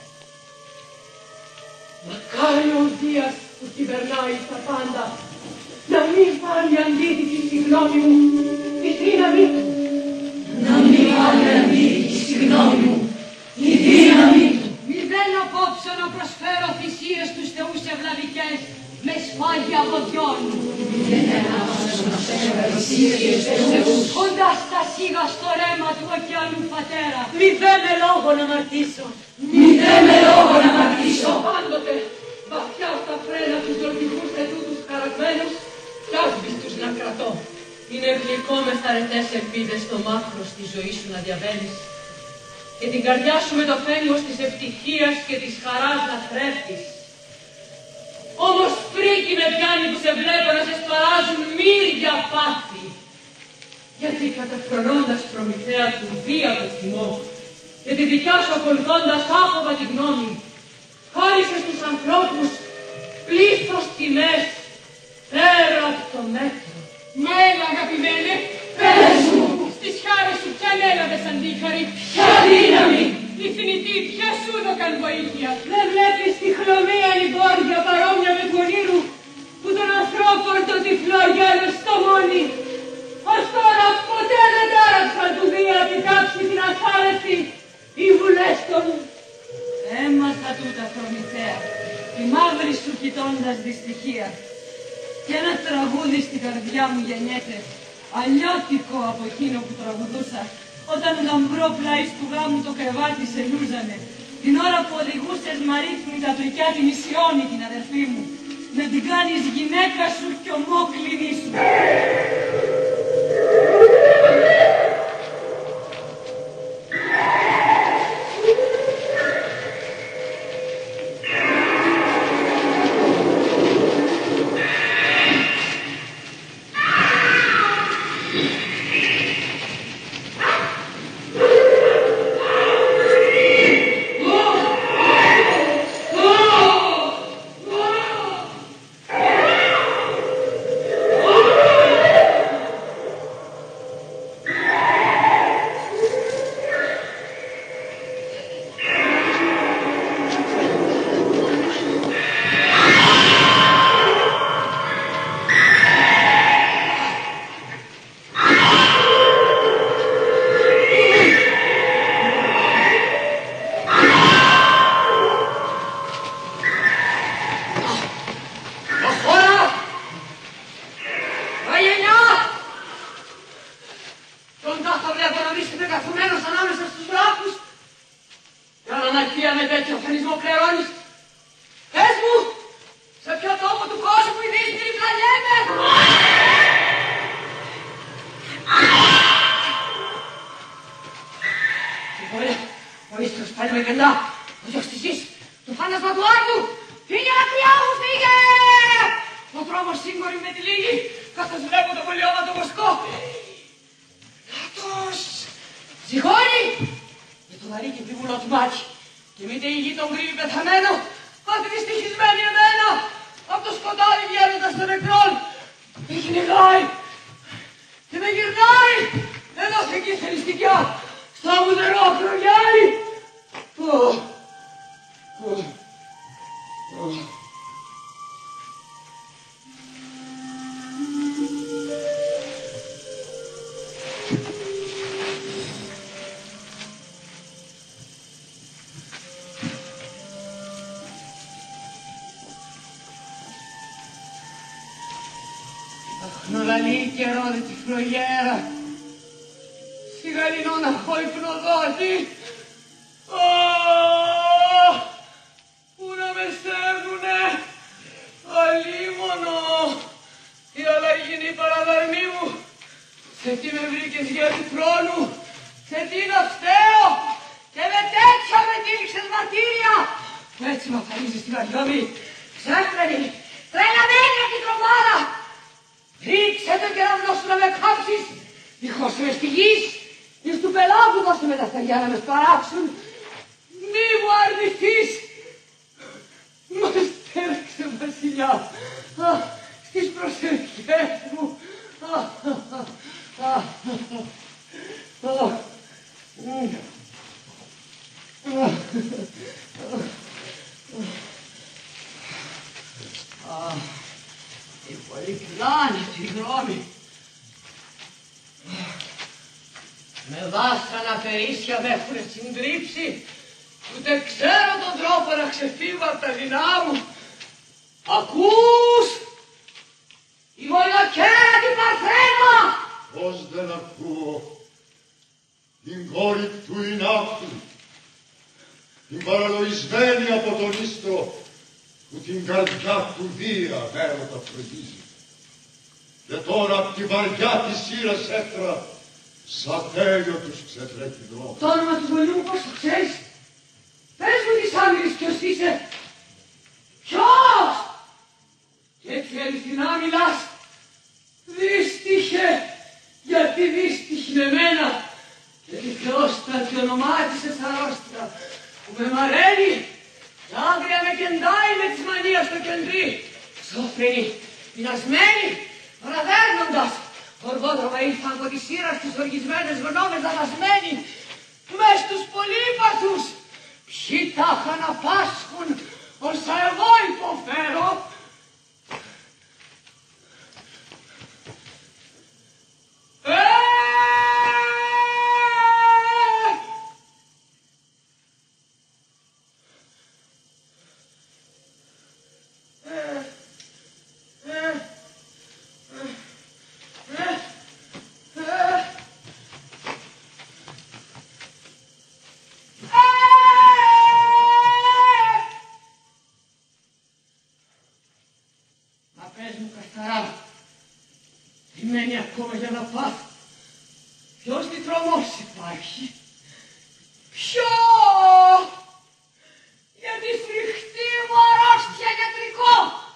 Μακάρι ο Δίας που κυβερνάει τα πάντα να μην πάρει αντίθετη στη γνώμη μου τη δύναμή του. Να μην πάρει αντίθετη στη γνώμη μου τη δύναμή του. Μηδέν απόψε να προσφέρω θυσίες στους θεούς ευλαβικές με σφάγια βοδιών. Μηδέν απόψε να προσφέρω θυσίες στους θεούς κοντά στα σίγα στο ρέμα του ωκεανού πατέρα. Μη δε με λόγο να μαρτήσω. Μη δε με λόγο να μαρτήσω. Πάντοτε βαθιά στα φρένα τους ζωτικούς ετούτους χαραγμένους κι άσβηστους να κρατώ. Είναι γλυκό με θαρετές ελπίδες στο μάχρο στη ζωή σου να διαβαίνεις και την καρδιά σου με το φέγγος της ευτυχίας και της χαράς να θρέφτεις. Όμως φρίκι με πιάνει που σε βλέπω να σε σπαράζουν μύρια πάθη. Γιατί καταφρονώντας Προμηθέα του βία το θυμό και τη δικιά σου ακολουθώντας άφοβα τη γνώμη, χάρισες στους ανθρώπους πλήθος τιμές πέρα από το μέτρο. Μα έλα αγαπημένε, πες μου, στις χάρες σου ποιαν έλαβες αντίχαρη, ποια δύναμη, η θνητή ποια σου δώκαν βοήθεια. Δεν βλέπεις τη χλωμία λιμπόρια παρόμοια με του ονείρου που τον ανθρώπων το τυφλό γέλος στο μόνι. Ως τώρα ποτέ δεν τάραξαν του Δία την τάξη την ασφάλευτη οι βουλές των. Έμαθα τούτα Προμηθέα, τη μαύρη σου κοιτώντας δυστυχία. Και ένα τραγούδι στην καρδιά μου γεννιέται, αλλιώτικο από εκείνο που τραγουδούσα, όταν γαμπρό πλάι του γάμου το κρεβάτι σε λούζανε, την ώρα που οδηγούσες μαρίθμη τα τουρκιά τη Μισιώνη την αδερφή μου. να την κάνεις γυναίκα σου και ομόκληρη σου. Χνολαλή καιρό δε τη φλογέρα, σιγαλινό να χω υπνοδότη. Πού να με στέλνουνε, αλίμονο, η αλλαγή είναι η παραδαρμή μου. Σε τι με βρήκες για του χρόνου, σε τι να φταίω, και με τέτοια με τύλιξες μαρτύρια, που έτσι μ' αφανίζεις την αριόμη, ξέφρενη, τρελαμένη από την τρομάρα. Ρίξε τον κεραυνό σου να με κάψεις, δίχως με στη γης, εις του πελάγου δώσε με τα στεριά να με σπαράξουν. Μη μου αρνηθείς, μα στέρξε βασιλιά, στις προσευχές μου. Η πολύ πλάνητη γνώμη. Με βάσανα περίσσια με έχουνε συντρίψει, ούτε ξέρω τον τρόπο να ξεφύγω απ' τα δεινά μου. Ακούς! Η μονοκέρατη Παρθένα! Πώς δεν ακούω, την κόρη του Ινάκτου, την παραλογισμένη από τον ίστρο, που την καρδιά του βία έρωτα φροντίζει. Και τώρα απ' τη βαριά της σύρας έφτρα, σαν τέλειο τους ξετρέχει δρόμο. Το όνομα του γονιού μου πώς το ξέρεις? Πες μου της άμυρης ποιος είσαι. Ποιος? Και έτσι αληθινά μιλάς. Δύστιχε, γιατί δύστιχε εμένα. Γιατί Θεός τα διονομάτισες αρρώστια που με μαραίνει. Κι άγρια με κεντάει με της μανίας στο κεντρί. Σόφρενοι, πεινασμένοι, παραδέρνοντας. Οργόδρομα ήρθαν από τη σειρά στις οργισμένες γνώμες δαμασμένοι. Μες στους πολύπαθους. Ποιοι τάχα να πάσχουν όσα εγώ υποφέρω. πες μου καθαρά, τι μένει ακόμα για να πάθω? Ποιος τι τρομός υπάρχει? Ποιο? Για τη φρικτή μου αρρώστια γιατρικό.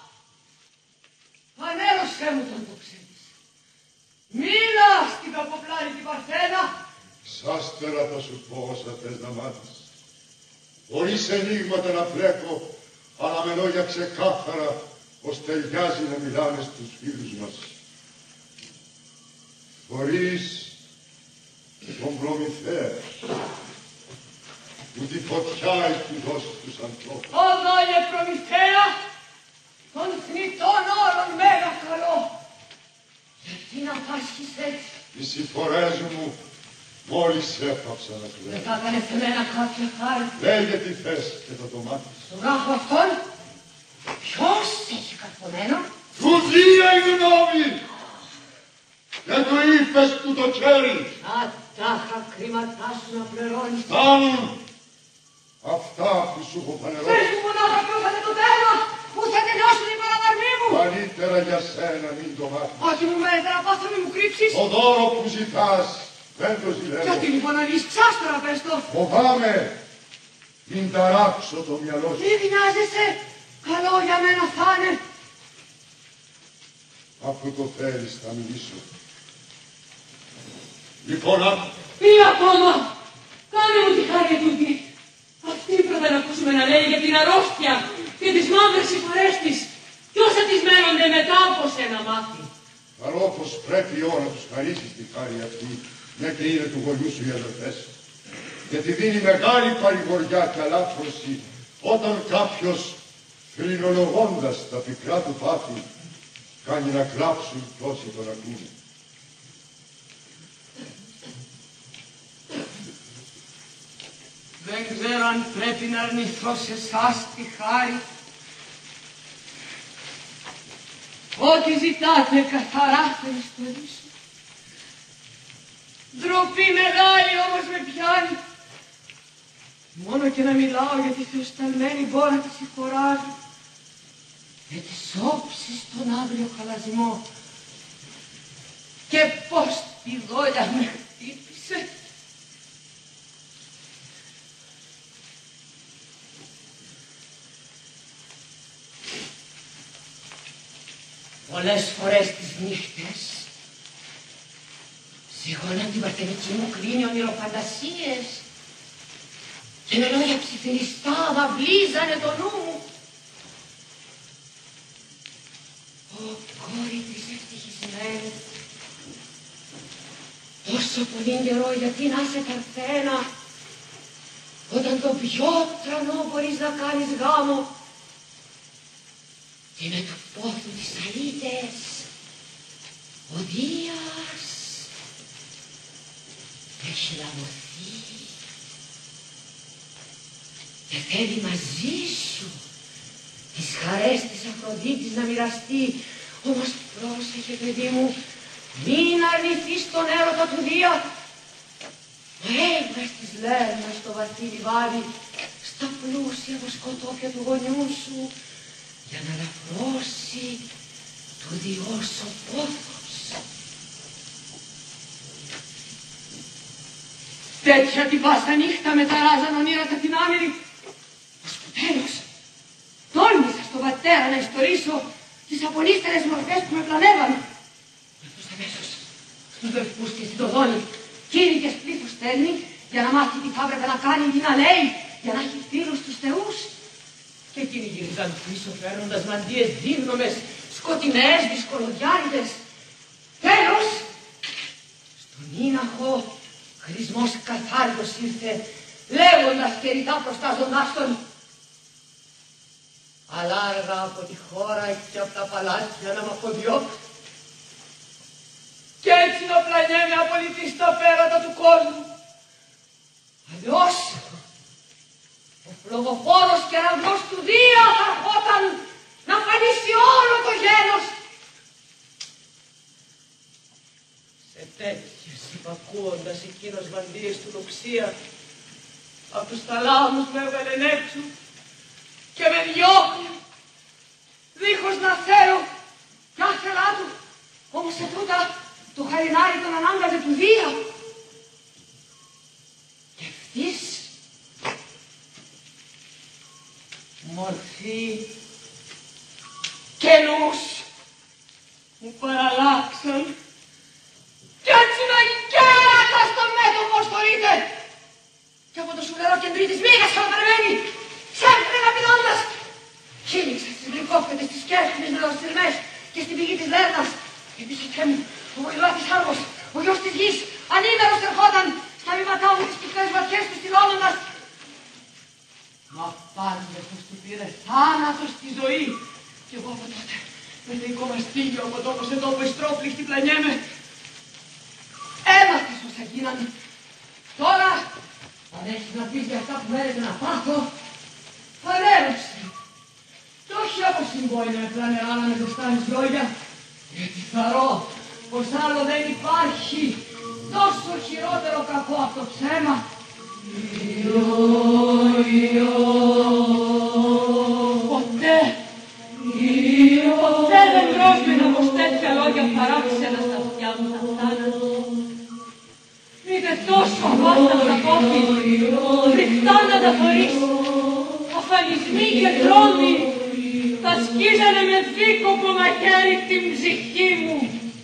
Ανέρωσέ μου τον το ξέρεις. Μίλα στην κακοπλάνητη Παρθένα. Σάστερα θα σου πω όσα θες να μάθεις. Χωρίς ενίγματα να πλέκω, αλλά με λόγια ξεκάθαρα, ως ταιριάζει να μιλάμε στους φίλους μας. Χωρίς τον Προμηθέα, που τη φωτιά έχει δώσει στους ανθρώπους. Όδωλε Προμηθέα, των θνητών όλων μέγα καλό. Γιατί να πάσχεις έτσι? Οι συμφορές μου μόλις έπαψα να σου Δεν λέω. θα έκανε σε μένα κάποια χάρη. Λέγε τι θες και θα το μάθεις. Στον γράφο αυτόν, ποιος έχει καρφωμένο? Του δία η γνώμη! Δεν του είπες του το χέρι. Ατάχα κρίματά σου να πληρώνεις. Φτάνουν αυτά που σου έχω φανερώσει. Πες μου μονάχα ποιος θα είναι το τέρμα που θα τελειώσουν οι παραδαρμοί μου. Καλύτερα για σένα μην το μάθεις. Ό,τι μου μένετε να πάθω μη μου κρύψεις. Το δώρο που ζητάς δεν το ζηλεύω. Γιατί λοιπόν να λύσεις ξάστορα πες το. Φοβάμαι μην ταράξω το μυαλό σου. Μη πεινάζεσαι. Καλό για μένα θα είναι. Αφού το θέλεις θα μιλήσω. Λοιπόν, άκου. Ή ακόμα! Κάνε μου τη χάρη τούτη. Αυτή πρώτα να ακούσουμε να λέει για την αρρώστια και τις μαύρες συμφορές της. Κι όσα της μένονται μετά από σένα μάθη. Χαρώ πως πρέπει η ώρα τους χαρίσεις τη χάρη αυτή, μια και είναι του γονιού σου οι αδερφές. Γιατί δίνει μεγάλη παρηγοριά και αλάφρωση όταν κάποιος θρηνολογώντας τα πικρά του πάθη κάνει να κλάψουν τόσοι τον ακούνε. Δεν ξέρω αν πρέπει να αρνηθώ σε εσάς τη χάρη. Ό,τι ζητάτε καθαρά θα ιστορήσω. Ντροπή μεγάλη όμως με πιάνει. Μόνο και να μιλάω για τη θεοσταλμένη μπόρα τη συγχωράζω. Με τις όψεις τον άγριο χαλασμό. Και πως τη δόλια με χτύπησε. Πολλές φορές τις νύχτες, σιγόνα την παρθενική μου κλείνει ονειροφαντασίες και με λόγια ψιθυριστά βαβλίζανε το νου μου. Ω κόρη της ευτυχισμένη, τόσο πολύ καιρό γιατί να είσαι Παρθένα, όταν το πιο τρανό μπορείς να κάνεις γάμο και με του πόθου τις αλήτες ο Δίας έχει λαμωθεί και θέλει μαζί σου τις χαρές της Αφροδίτης να μοιραστεί. Όμως πρόσεχε παιδί μου, μην αρνηθείς τον έρωτα του Δία. Έβγας της Λέρνας στο βαθύ λιβάδι στα πλούσια βοσκοτόπια του γονιού σου για να λαφρώσει του Διός ο πόθος. Τέτοια την πάσα νύχτα με ταράζαν ονείρατα την άμυρη, ώσπου τέλος τόλμησα στον πατέρα να ιστορίσω τις απονύστερες μορφές που με πλανεύαν. Αυτός αμέσως στους δελφούς της στην Τοδόνη κήρυκες πλήθος στέλνει για να μάθει τι θα έπρεπε να κάνει, τι να λέει, για να έχει φίλους τους θεούς. Και εκείνοι γύριζαν πίσω φέρνοντας μαντίες δίμνομες, σκοτεινές, δυσκολοδιάριδες. Τέλος, στον ίναχο χρησμός καθάριος ήρθε, λέγοντας και ρητά προστάζοντάς τον. Αλλά άργα από τη χώρα και από τα παλάτια να μ' αποδιώξει. Κι έτσι να πλανιέμαι απολυτή στα πέρατα του κόσμου. Αλλιώς, ο φλογοφόρος και αυγός του Δία θα ερχόταν να φανίσει όλο το γένος. Σε τέτοιες υπακούοντας εκείνος βαντίες του λοξία, απ' τους θαλάμους με έβγαλεν έξω και με διώχνει, δίχως να θέλω, Κοσαρινάρη τον ανάγκαζε του Δία. Και ευθύς μορφή και νους μου παραλλάξαν κι έτσι με κέρατα στο μέτωπο στολείτε και από το σουλερό κεντρί της μήγας χαραπερμένη ξέφυγε αγαπητώντας χύλιξε στις γλυκόφτετες, στις κέρκινες μελοστυρμές και στην πηγή της Λέρνας και πίσω μου ο βοηλάτης Άργος, ο γιος της γης, ανήμερος ερχόταν στα βήματά μου τις πυκνές βαθιές του στυλώνοντας. Μα πάντως του πήρε θάνατος στη ζωή κι εγώ από τότε με θεϊκό μαστίγιο από τόπο σε τόπο εστρόφληκτη πλανιέμαι. Έμαθες όσα γίνανε. Τώρα, αν έχεις να πεις για αυτά που μένετε να πάθω, φανέρωσε. Κι όχι όπως συμβόλαια με πλανερά να με ζεστάνεις λόγια, γιατί θαρώ πως άλλο δεν υπάρχει τόσο χειρότερο κακό από το ψέμα. Ποτέ δεν πρόσμενα πως τέτοια λόγια παράξενα στα αυτιά μου θα φτάνουν. Μήτε τόσο απόστατα κόφη, φρικτά να τα φορείς, αφανισμοί και δρόμοι, θα σκίζανε με δίκοπο μαχαίρι την ψυχή μου.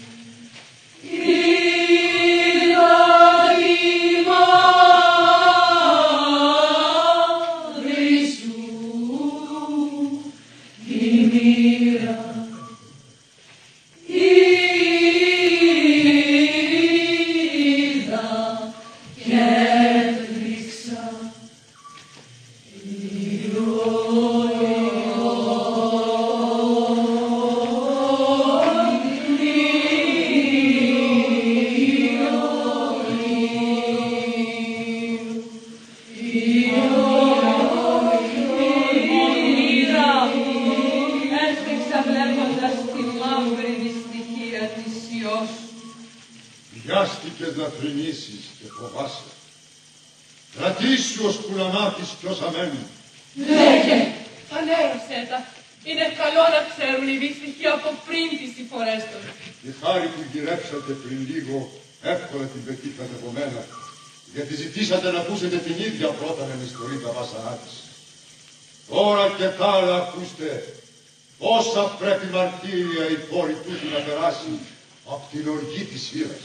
Βιάστηκες να θρηνήσεις και φοβάσαι. Κρατήσου ώσπου να μάθεις ποιος αμένει. Λέγε, ανέρωσέ τα. Είναι καλό να ξέρουν οι δύστιχοι από πριν τις συμφορές των. Τη χάρη που γυρέψατε πριν λίγο, εύκολα την πετύχατε από μένα, γιατί ζητήσατε να ακούσετε την ίδια πρώτα με μυστορή τα βάσανά της. Τώρα και τ' άλλα ακούστε, πόσα πρέπει μαρτύρια η κόρη τούτη να περάσει απ' την οργή της ήρας.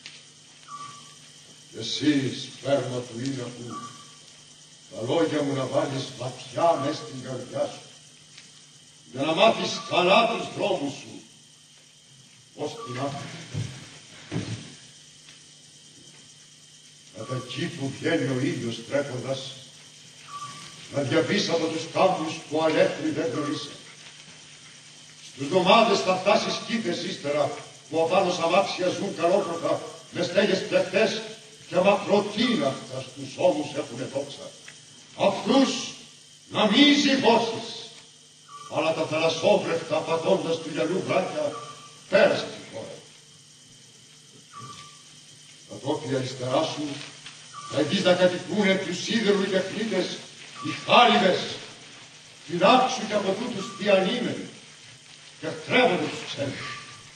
Και εσύ, σπέρμα του ίνακου, τα λόγια μου να βάλεις βαθιά μες στην καρδιά σου, για να μάθεις καλά τους δρόμους σου, ως την άκρη. Κατά εκεί που βγαίνει ο ήλιος τρέχοντας, να διαβείς από τους κάμπους που αλεύθεροι δεν γνωρίσαι. Στους νομάδες θα φτάσεις κοίτες ύστερα, που απάνω σ' αμάξια ζουν καλόφροχα, με στέγες πλεκτές και μακροτίναχτα στους ώμους έχουνε δόξα. Αυτούς να μη ζυγώσεις, αλλά τα θαλασσόβρεχτα πατώντας του γυαλού βράδια πέρασε τη χώρα. Τα τόπια αριστερά σου θα δεις να κατοικούνε του σίδερου οι τεχνίτες, οι χάλιβες, την άξου και από τούτους διανύμενοι και θρέβονται τους ξένους.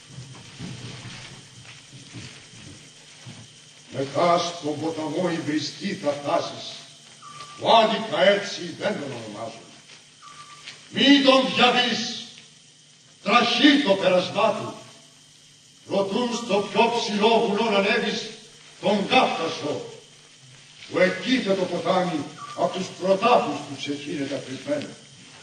Μετά στον ποταμό υβριστή θα φτάσεις, που άδικα έτσι δεν τον ονομάζουν. Μη τον διαβείς, τραχεί το πέρασμά του, προτού στο πιο ψηλό βουνό να ανέβεις τον Κάφκασο, που εκείται το ποτάμι απ' τους προτάπους του ξεχύνεται αφρισμένο.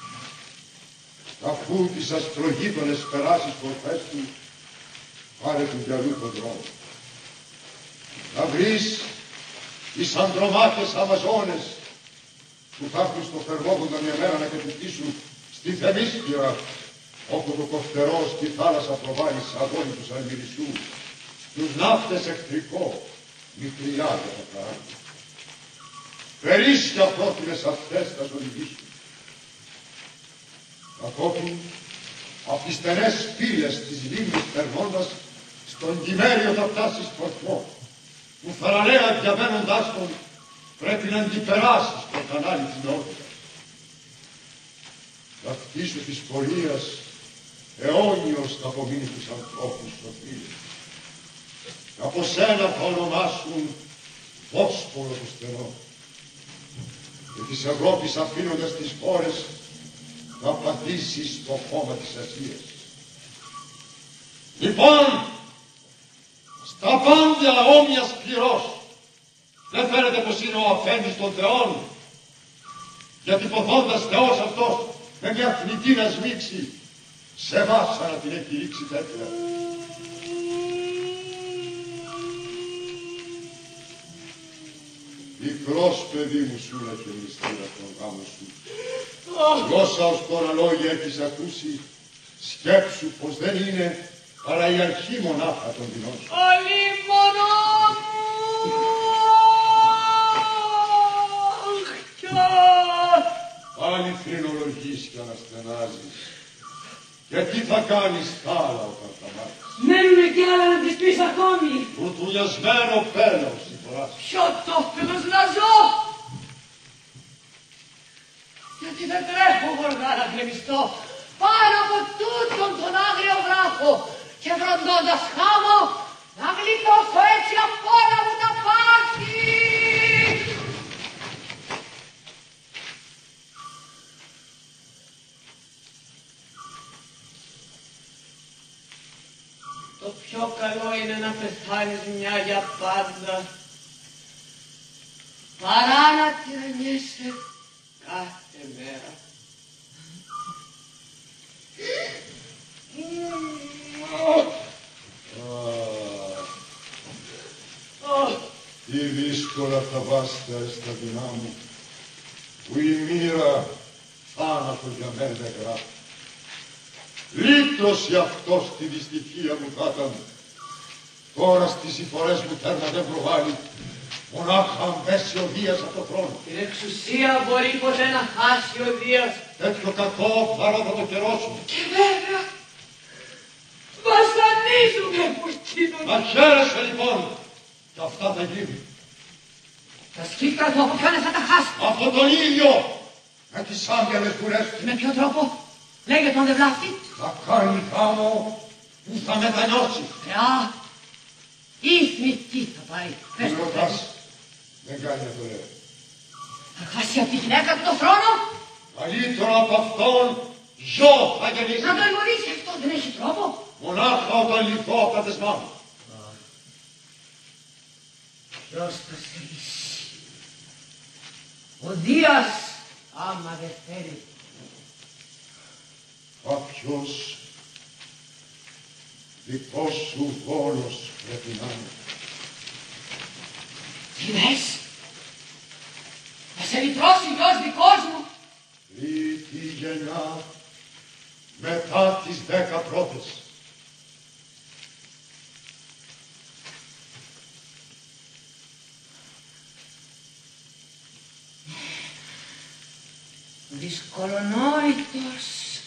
Αφού τις αστρογείτονες περάσεις κορφές του, πάρε του γυαλού τον δρόμο. Να βρεις τις ανδρομάτες Αμαζόνες που θα έρθουν στο Θερμόκοντα μια μέρα να κατοικήσουν στη Θεμίσπυρα, όπου το κοφτερό στη θάλασσα προβάλλει σαγόνι του Αλμυρισού, στους ναύτες εχθρικό, μικριά για τα καράβια. Περίσσια πρότεινες αυτές θα σ' οδηγήσουν. Κατόπιν, απ' τις στενές πύλες της λίμνης περνώντας, στον Κυμέριο θα φτάσεις πορτμό, που θαραλέα διαβαίνοντάς τον πρέπει να αντιπεράσεις το κανάλι της νεότητας. Αυτή σου της πορείας αιώνιος θα απομείνει τους ανθρώπους σωτήρες. Από σένα θα ονομάσουν Βόσπορο του στενό. Και της Ευρώπης αφήνοντας τις χώρες θα πατήσεις στο χώμα της Ασίας. Λοιπόν, στα πάντα όμοιας πληρός, δεν φαίνεται πως είναι ο αφέντης των θεών, γιατί ποθώντας Θεός αυτός με μια θνητή να σμίξει, σε βάσανα την έχει ρίξει τέτοια. Μικρός παιδί μου σου και μυστήρα τον γάμο σου. Όσα ως τώρα λόγια έχεις ακούσει, σκέψου πως δεν είναι παρά η αρχή μονάχα των δεινών σου. Αλίμονο μου! Πάλι θρηνολογείς κι αναστενάζεις. Και τι θα κάνεις άλλα όταν θα μάθεις. Μένουνε κι άλλα να τις πεις ακόμη. Ρουτουνιασμένο πέλαος συμφοράς. Ποιο τόφιλος να ζω! Γιατί δεν τρέχω γοργά να γκρεμιστώ πάνω από τούτον τον άγριο βράχο και βροντώντας χάμω να γλιτώσω έτσι απ' όλα μου τα πάθη. Το πιο καλό είναι να πεθάνεις μια για πάντα παρά να τυραννιέσαι κάθε μέρα. Τι δύσκολα τα βάστα στα δεινά μου, που η μοίρα θάνατο για μένα γράφει. Λύτρωση αυτός τη δυστυχία μου θα ήταν. Τώρα στις συμφορές μου τέρμα δεν προβάλλει. Μονάχα αν πέσει ο Δίας από το θρόνο. Την εξουσία μπορεί ποτέ να χάσει ο Δίας. Τέτοιο κακό παρόλο το καιρό σου. Και βέβαια βασανίζουμε που εκείνον. Να χαίρεσαι λοιπόν. Κι αυτά θα γίνουν. Τα σκύφτρα του από ποιον θα τα χάσει. Από τον ίδιο. Με τις άμπιαλες κουρές του. Με ποιο τρόπο? Λέγε τον δεν βλάφτη. Θα κάνει γάμο που θα μετανιώσει. Θεά, ή θνητή θα πάει. Πες το ρωτάς. Δεν κάνει αυτό λέω. θα χάσει από τη γυναίκα του το θρόνο. Καλύτερο από αυτόν ζω θα γεννήσει. Να το εμποδίσει αυτό, δεν έχει τρόπο. Μονάχα όταν λυθώ από τα δεσμά μου. Ποιος θα σε λύσει? Ο Δίας, άμα δεν θέλει. Κάποιος δικός σου βόλος πρέπει να είναι. Τι λες? Θα σε λυτρώσει γιος δικός μου. Τρίτη γενιά μετά τις 10 πρώτες. Δυσκολονόητος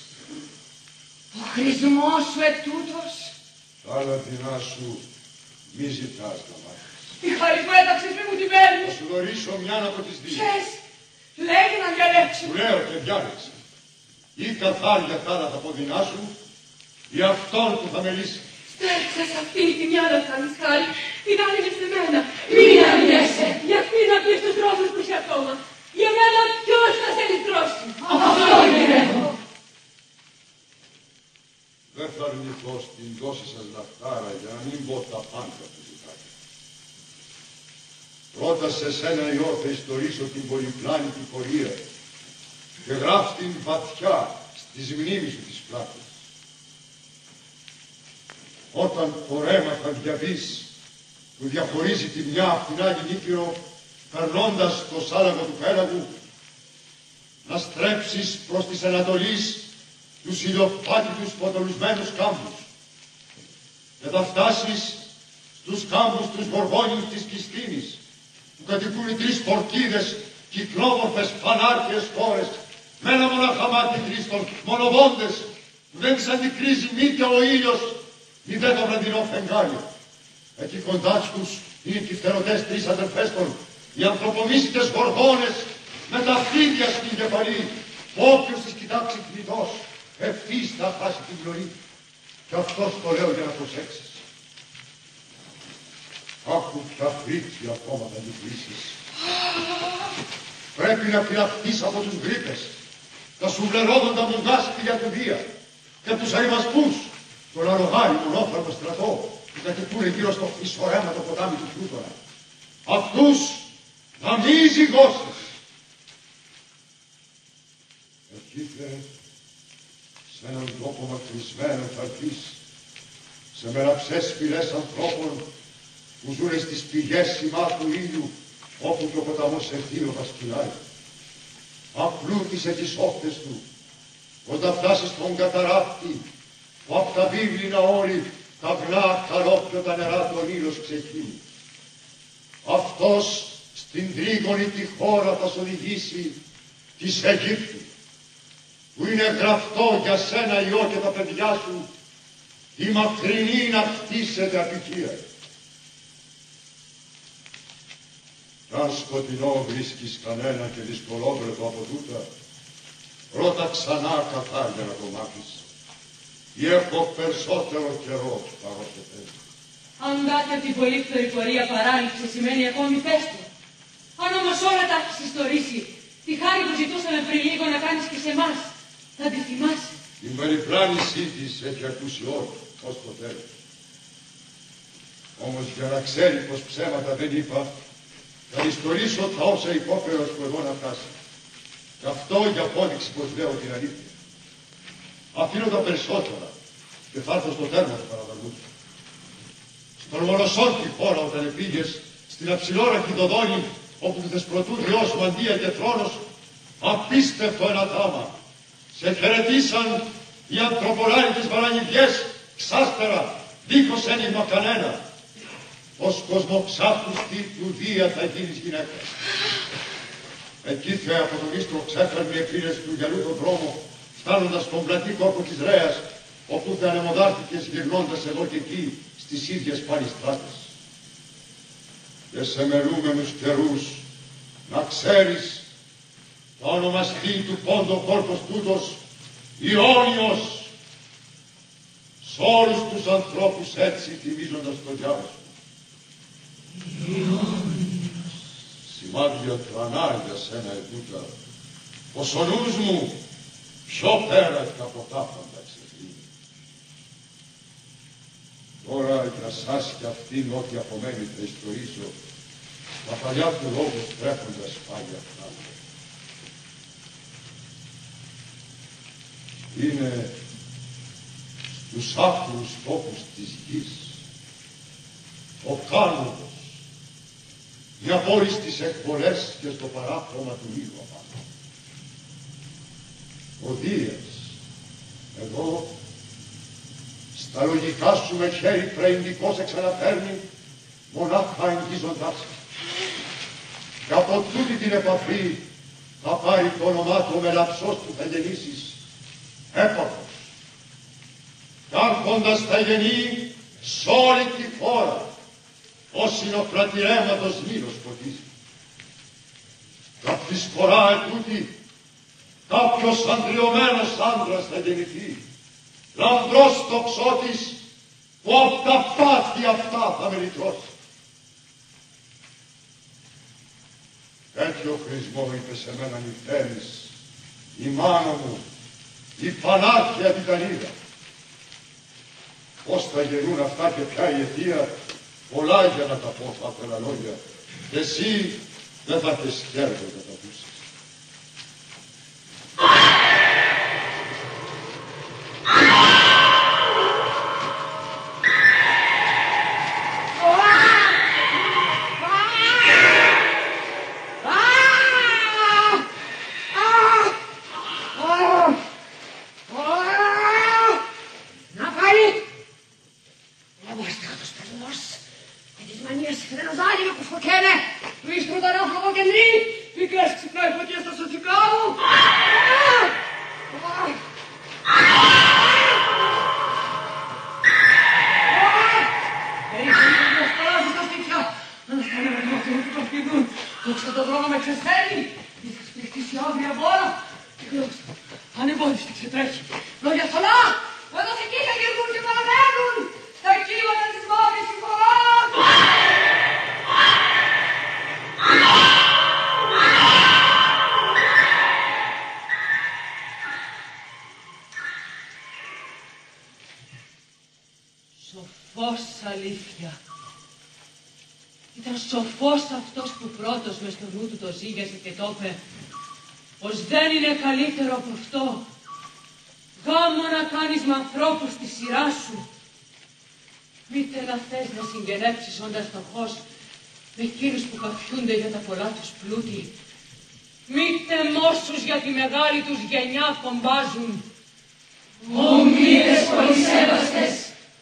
ο χρησμός σου ετούτος. Τα λατινά σου μη ζητάς να μάθεις. Η χάρη που έταξες μη μου την παίρνεις. Θα σου δωρήσω μιαν από τις δύο. Ποιες? Λέγε να διαλέξω. Σου λέω και διάλεξε. Ή καθάρια θάλατα από δεινά σου, ή αυτόν που θα με λύσει. Στέξα σε αυτή τη μια να κάνεις χάρη. Την άλλη είναι σε μένα. Μην αρνιέσαι. Γιατί να πεις τους τρόπους που είσαι ακόμα. Για μένα ποιος θα σε λυτρώσει. Αυτό γυρεύω. Δεν θα αρνηθώ στην δόση σας λαχτάρα για να μην πω τα πάντα που ζητάτε. Πρώτα σε σένα Υιό θα ιστορίσω την πολυπλάνητη πορεία και γράφει την βαθιά στις μνήμεις σου της πλάτης. Όταν το ρέμα θα διαβείς που διαχωρίζει τη μια από την άλλη Νίκηρο, περνώντας το σάλαγο του πέλαγου, να στρέψεις προς της Ανατολής τους ηλιοφάτιτους ποτολουσμένους κάμπους και θα φτάσεις στους κάμπους τους Γοργόνιους της Κιστίνης που κατοικούν οι 3 πορκίδες κυκλόμορφες πανάρκειες χώρες με ένα μονάχα μάτι τρίστων μονοβόντες που δεν τις αντικρίζει μήτε ο ήλιος μήτε το βραδινό φεγγάρι. Εκεί κοντά τους είναι οι κυφτερωτές 3 αδερφές των, οι ανθρωπομύσιτες γοργόνες με τα φίδια στην κεφαλή. Όποιος τις κοιτάξει κνητός, ευθύς θα χάσει την πλωρή. Και αυτός το λέω για να προσέξεις. Άκου ποια φρίκη ακόμα θα νυχλήσεις. Πρέπει να φυλαχτείς από τους γρίπες, τα σουβλερόδοντα μουγκάσκυλια του Δία και τους αημασπούς, τον αρρογάρι μονόφαρμο στρατό που κατοικούνε γύρω στο ισοραίματο ποτάμι του Πλούτονα. Αυτούς να μη ζυγώσεις. Εκεί σε έναν τόπο μακρισμένο θα έρθεις, σε μεραψές φυλές ανθρώπων που ζουνε στις πηγές σημά του ήλιου, όπου και ο ποταμός Ευθύλωβας κυλάει. Απλούτησε τις όχθες του, ως να φτάσει στον καταράκτη, που απ' τα βίβλινα όλοι τα αυγά καλόπιωτα νερά τον ήλιος ξεχύνει. Αυτός στην τρίγωνη τη χώρα θα σ' οδηγήσει της Αιγύπτου, που είναι γραφτό για σένα Υιό και τα παιδιά σου, η μακρινή να χτίσετε απικία. Κι αν σκοτεινό βρίσκεις κανένα και δυσκολόβρετο από τούτα, ρώτα ξανά καθάρια να το μάθεις. Ή έχω περισσότερο καιρό παρά σε θέλει. Αν κάτι πολύ πορεία παράληψη σημαίνει ακόμη πέστο. Αν όμως όλα τα έχεις ιστορήσει, τη χάρη που ζητούσαμε πριν λίγο να κάνεις και σε εμάς, θα τη θυμάσαι. Την περιπλάνησή της έχει ακούσει όλοι, ως το τέλος. Όμως για να ξέρει πως ψέματα δεν είπα, θα ιστορίσω τα όσα υπόφερε ως που εγώ να φτάσει. Γι' αυτό για απόδειξη πως λέω την αλήθεια. Αφήνω τα περισσότερα και θα έρθω στο τέρμα του παραδαλμού. Στον Μονοσόρτη χώρα όταν πήγες, στην αψιλόραχη Δοδόνη, όπου του θεσπρωτού Διός σου αντία και θρόνος, απίστευτο ένα θάμα. Σε χαιρετήσαν οι ανθρωπολάρικες βαρανιδιές ξάστερα, δίχως ένιγμα κανένα. Ως κοσμοψάχνουστη του Δία θα γίνεις γυναίκα. Εκεί θε από τον ίστρο ξέφερνε οι εκκλίνες του γυαλού τον δρόμο, φτάνοντας στον πλατή κόρπο της Ρέας, όπου θε ανεμοδάρθηκες γυρνώντας εδώ και εκεί στις ίδιες πάλι στράτες. Και σε μελούμενους καιρούς να ξέρεις το ονομαστή του πόντο κόρπος τούτος Ιόνιος, σ' όλους τους ανθρώπους έτσι θυμίζοντας το διάβα σου. Σημάδια τρανά για σένα ετούτα, πως ο νους μου πιο πέρα και από τα φαντά ξεφύγει. Τώρα για σας κι αυτήν ό,τι απομένει θα ιστορίσω, τα παλιά του λόγου τρέχοντας πάλι αυτά. Είναι στους άκρους τόπους της γης, ο Κάλωδος, για πόλεις τις εκβολές και στο παράπτωμα του ήλου απάνω. Ο Δίας, εδώ, στα λογικά σου με χέρι πρεϊντικός εξαναφέρνει, μονάχα εγγίζοντάς. Και από τούτη την επαφή θα πάρει το όνομά του ο μελαψός που θα γεννήσεις, Έπαφος. Κι άρχοντας θα γεννεί σ' όλη τη χώρα, ως είναι ο πλατηρέματος Νείλος ποτίζει. Κι απ' τη σπορά ετούτη κάποιος αντριωμένος άντρας θα γεννηθεί, λαμπρός τοξότης που απ' τα πάθη αυτά θα με λυτρώσει. Τέτοιο χρησμό είπε σε μένα νυχτέρης, η μάνα μου, η Πανάρχια Τιτανίδα. Πώς θα γεννούν αυτά και ποια η αιτία, πολλά για να τα πω θα ήθελα λόγια, και εσύ δεν θα έχεις χέρι να τα ακούσεις. Εδώ σε εκεί θα γυρνούν και παραμένουν στα κύματα της μαύρης συμφοράς. Σοφός αλήθεια. Ήταν σοφός αυτός που πρώτος μες στο νου του το ζήγασε και το είπε πως δεν είναι καλύτερο από αυτό γάμο να κάνεις με ανθρώπους στη σειρά σου. Μήτε να θες να συγγενέψεις όντας φτωχός με εκείνους που καφιούνται για τα πολλά τους πλούτη. Μήτε μόσους για τη μεγάλη τους γενιά κομπάζουν. Ομοίρες πολυσέβαστες.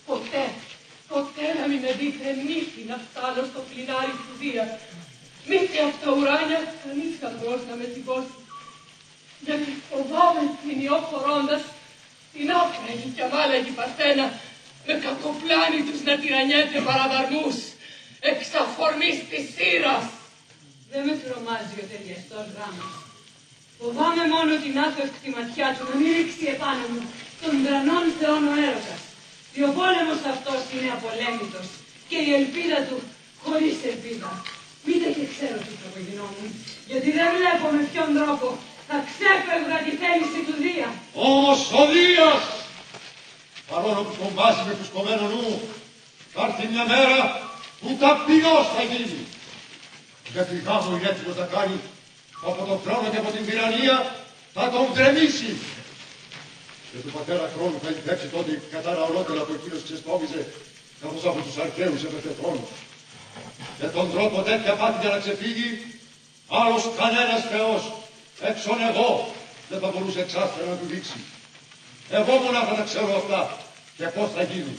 Ποτέ να μην με δείτε μύθι να φτάνω στο κλινάρι του Δία. Μήτε από τα ουράνια κανείς γαμπρός να με τσιμπώσει. Γιατί φοβάμαι την ιό φορώντας την άφραγη και αμάλαγη Παρθένα με κακοπλάνη τους να τυραννιέται παραδαρμούς εξ αφορμής της σύρας. Δεν με τρομάζει ο τελειαστός γράμμας. Φοβάμαι μόνο την άκρακτη ματιά του να μην ρίξει επάνω μου των δρανών θεών ο έρωτας. Και ο πόλεμος αυτός είναι απολέμητος και η ελπίδα του χωρίς ελπίδα. Μήτε και ξέρω τι θα γινόμουν, γιατί δεν βλέπω με ποιον τρόπο θα ξέφευγα τη θέληση του Δία. Όμως ο Δίας, παρόλο που κομπάζει με φουσκωμένο νου, θα έρθει μια μέρα που ταπεινός θα γίνει. Γιατί γάμο είναι έτοιμος να κάνει, από τον θρόνο και από την τυραννία θα τον γκρεμίσει. Και του πατέρα χρόνου θα υπέξει τότε η κατάρα ολότερα που εκείνος ξεστόμιζε καθώς από τους αρχαίους έπεφτε θρόνους. Και τον τρόπο τέτοια πάτη για να ξεφύγει, άλλος κανένας θεός, έξον εγώ, δεν θα μπορούσε εξάστερα να του δείξει. Εγώ μονάχα να ξέρω αυτά και πώς θα γίνουν.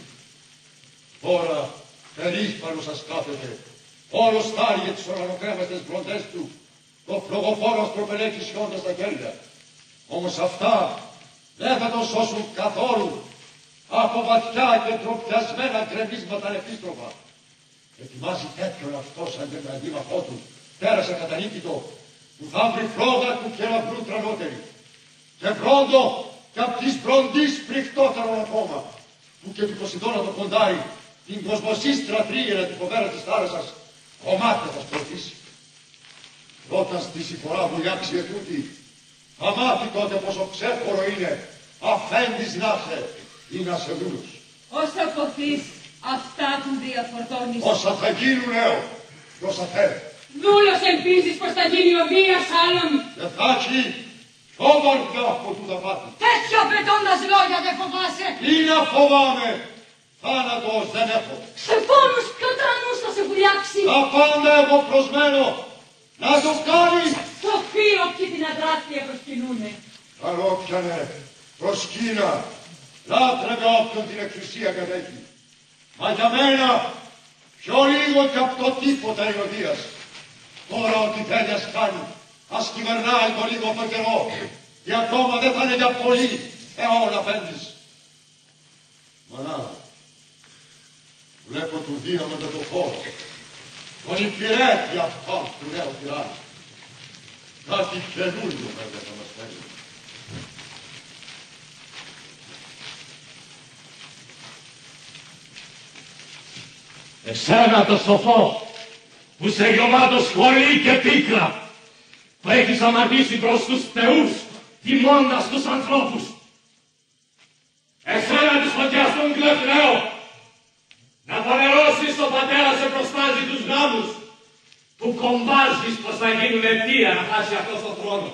Τώρα, περίσπανος σας κάθεται, όλος στάρει για τις ουρανοκρέμαστες μπροντές του, το φλογοφόρο αστροπελέκι σιώντας τα χέρια. Όμως αυτά δεν θα τον σώσουν καθόλου από βαθιά και τροπιασμένα γκρεμίσματα ανεπίστροφα. Ετοιμάζει τέτοιον αυτό σαν και τα αντίμαχό του, πέρασε κατανίκητο, που θα βρει φλόγα του και λαμπρού τρανότερη. Και βρόντο κι απ' της βροντής πριχτότερον ακόμα, που και του Ποσειδώνα το κοντάρι, την κοσμοσύστρα τρίγερα τη φοβέρα της θάλασσας, κομμάτια θα σπρωθήσει. Όταν στη συμφορά βουλιάξει ετούτη, θα μάθει τότε πόσο ξέφορο είναι αφέντης να σε ή να σε δούλος. Όσα ποθείς, αυτά του διαφορτώνεις. Όσα θα γίνουν, λέω, κι όσα θέλει. Δούλος ελπίζεις πως θα γίνει ο Δίας άλλον. Δεν θα έχει πιο βαριά από τούτα πάθη. Τέτοιο απαιτώντας λόγια δεν φοβάσαι. Τι να φοβάμαι, θάνατος δεν έχω. Σε πόνους ποιο τρανούς θα σε βουλιάξει. Τα πάντα έχω προσμένο να το κάνεις. Σοφοί όποιοι την αδράστια προσκυνούνε. Καλό πιανε, προσκύνα, λάτρευε όποιον την εξουσία κατέχει. Μα για μένα, πιο λίγο κι απ' το τίποτα είναι ο Δίας. Τώρα ό,τι θέλει ας κάνει, ας κυβερνάει το λίγο το καιρό. Και ακόμα δεν θα είναι για πολύ αιώνα απέντης. Μα να, βλέπω του Δία με το χώρο. Τον υπηρέτη αυτόν του νέου τυράννου. Κάτι καινούριο βέβαια θα μας φέρει. Εσένα το σοφό, που σε γεμάτο σχολή και πίκρα, που έχεις αμαρτήσει προς τους θεούς, τιμώντας τους ανθρώπους. Εσένα της φωτιάς τον κλεφναίο, να φανερώσεις τον πατέρα σε προστάζει τους γάμους, που κομπάζεις πως θα γίνουν αιτία να χάσει αυτός τον θρόνο.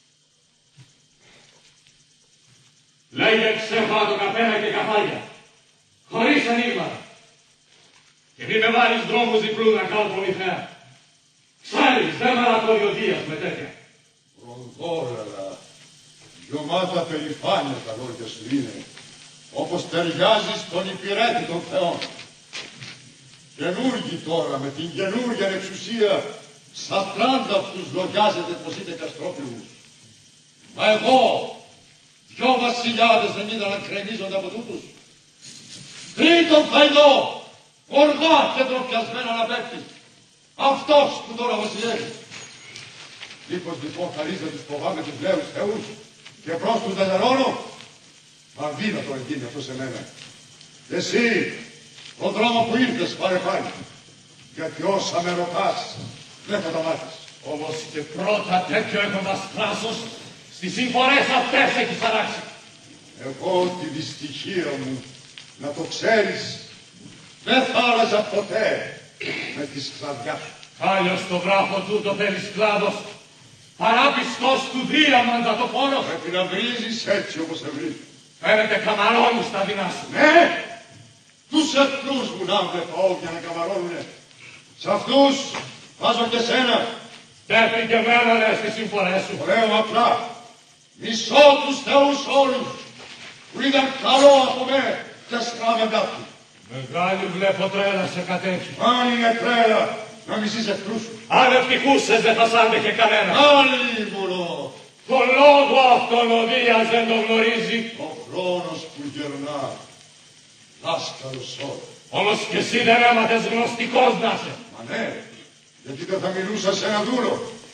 Λέγε ξέφα το καπέλα και καφάλια, χωρίς ανοίγματα. Και μη με βάλεις δρόμους διπλού να κάνω προμηθέα. Ξέρεις, δεν μαλακώνει ο Δίας με τέτοια. Προδόραλα, γιωμάτα περηφάνεια τα λόγια σου είναι, όπως ταιριάζει στον υπηρέτη των θεών. Καινούργοι τώρα με την καινούργια εξουσία, σαν τράντα αυτούς λογιάζετε πως είστε καστρόπλουγους. Μα εγώ, 2 βασιλιάδες δεν είδα να κρεμίζονται από τούτους. Τρίτον φαϊδό, οργά και τροπιασμένα να πέφτει. Αυτός που τώρα βασιλεύει. Μήπως λοιπόν χαρίζει να τους φοβάμαι τους νέους θεούς και προς τους δεδερώνω. Αδύνατο γίνει αυτό σε μένα. Εσύ, τον δρόμο που ήρθες πάρε πάλι. Γιατί όσα με ρωτάς, δεν θα τα μάθεις. Όμως και πρώτα τέτοιο έχοντας θράσος, στις συμφορές αυτές έχεις αράξει. Εγώ τη δυστυχία μου, να το ξέρεις, Δεν θα άλλαζα ποτέ με τη σκλαβιά σου. Κάλιος το βράχο τούτο θέλει σκλάβος, παρά πιστός του δίαμαντα το πόνος. Πρέπει να βρίζεις έτσι όπως σε βρίζει. Φαίνεται καμαρώνει στα δεινά σου. Ναι, τους εχθρούς μου να βρεθώ για να καμαρώνουνε. Σε αυτούς βάζω και σένα. Πρέπει και μένα λες τις συμφορές σου. Ωραίο απλά. Μισώ τους θεούς όλους που είδαν καλό από με και στράβεντα του. Μεγάλη βλέπω τρέλα σε κατέχει. Αν είναι τρέλα, να μισείς εχθρούς σου. Αν ευτυχούσες δεν θα σ' άντεχε κανένα. Αλίμονο. Το λόγο αυτόν ο Δίας δεν το γνωρίζει. Ο χρόνος που γερνά, δάσκαλος όλος. Όμως και εσύ δεν έμαθες γνωστικός να είσαι. Μα ναι, γιατί δεν θα μιλούσα σε έναν δούλο.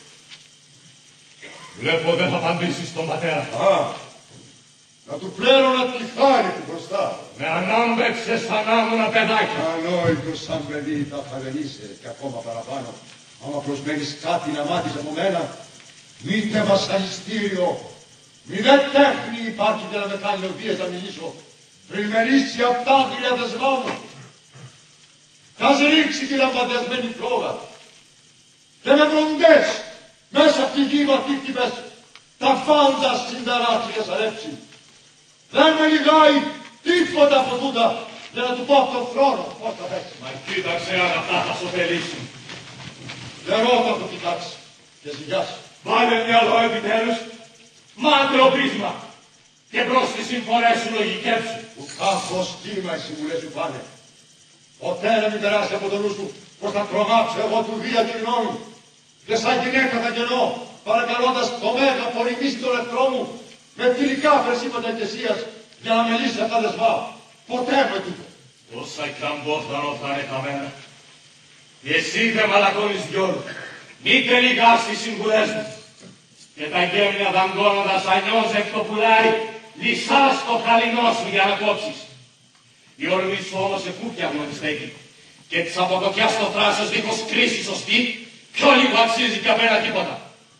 Βλέπω δεν θα απαντήσεις στον πατέρα. Α, να του πλέρωνα τη χάρη του μπροστά. Με ανάμπεξες σαν άμουνα παιδάκια. Ανόητος σαν παιδί θα είσαι και ακόμα παραπάνω. Άμα προσμένεις κάτι να μάθεις από μένα, μήτε βασανιστήριο, μη δε τέχνη υπάρχει για να με κάνει οδείες να μιλήσω. Πριν με ρίξει απ' τα άγρια δεσμά μου. Κας ρίξει τη λαμπαδιασμένη φλόγα. Και με βροντές μέσα απ' τη γη βαθύχτυπες τα φάντα συνταράξει και σαρέψει. Δεν με λιγάει τίποτα από τούτα για να του πω από τον χρόνο πώς θα παίξει. Μα κοίταξε αν αυτά θα σου ωφελήσουν. Δεν ρώτα το κοιτάξει και ζυγιάσει. Βάλε μυαλό επιτέλους, μάτρο πρίσμα και προς τις συμφορές σου λογικεύσου. Που κάπως κύμα οι συμβουλές σου πάνε. Ποτέ να μην περάσει από το νου σου πως θα τρομάξω εγώ του Δία τη γνώμη. Και σαν γυναίκα θα γεννώ, παρακαλώντας το Μέγα απορριμήσει τον εχθρό μου με φιλικά πρεσίματα εκκλησίας για να με λύσει αυτά δεσμά. Ποτέ με τούτο. Όσα κι αν μπόφθανο θα είναι καμένα. Εσύ δεν μαλακώνεις δυο, μη τελικάς τις συμβουλές μου. Και τα γέμια δαγκώνοντας ανιώζε εκ το πουλάρι, λυσάς το χαλινό σου για να κόψεις. Η όρμη σου όμως σε κούκια γνώμη στέκει. Και της αποδοκιάς το θράσος δίχως κρίση σωστή, πιο λίγο αξίζει κι απένα τίποτα.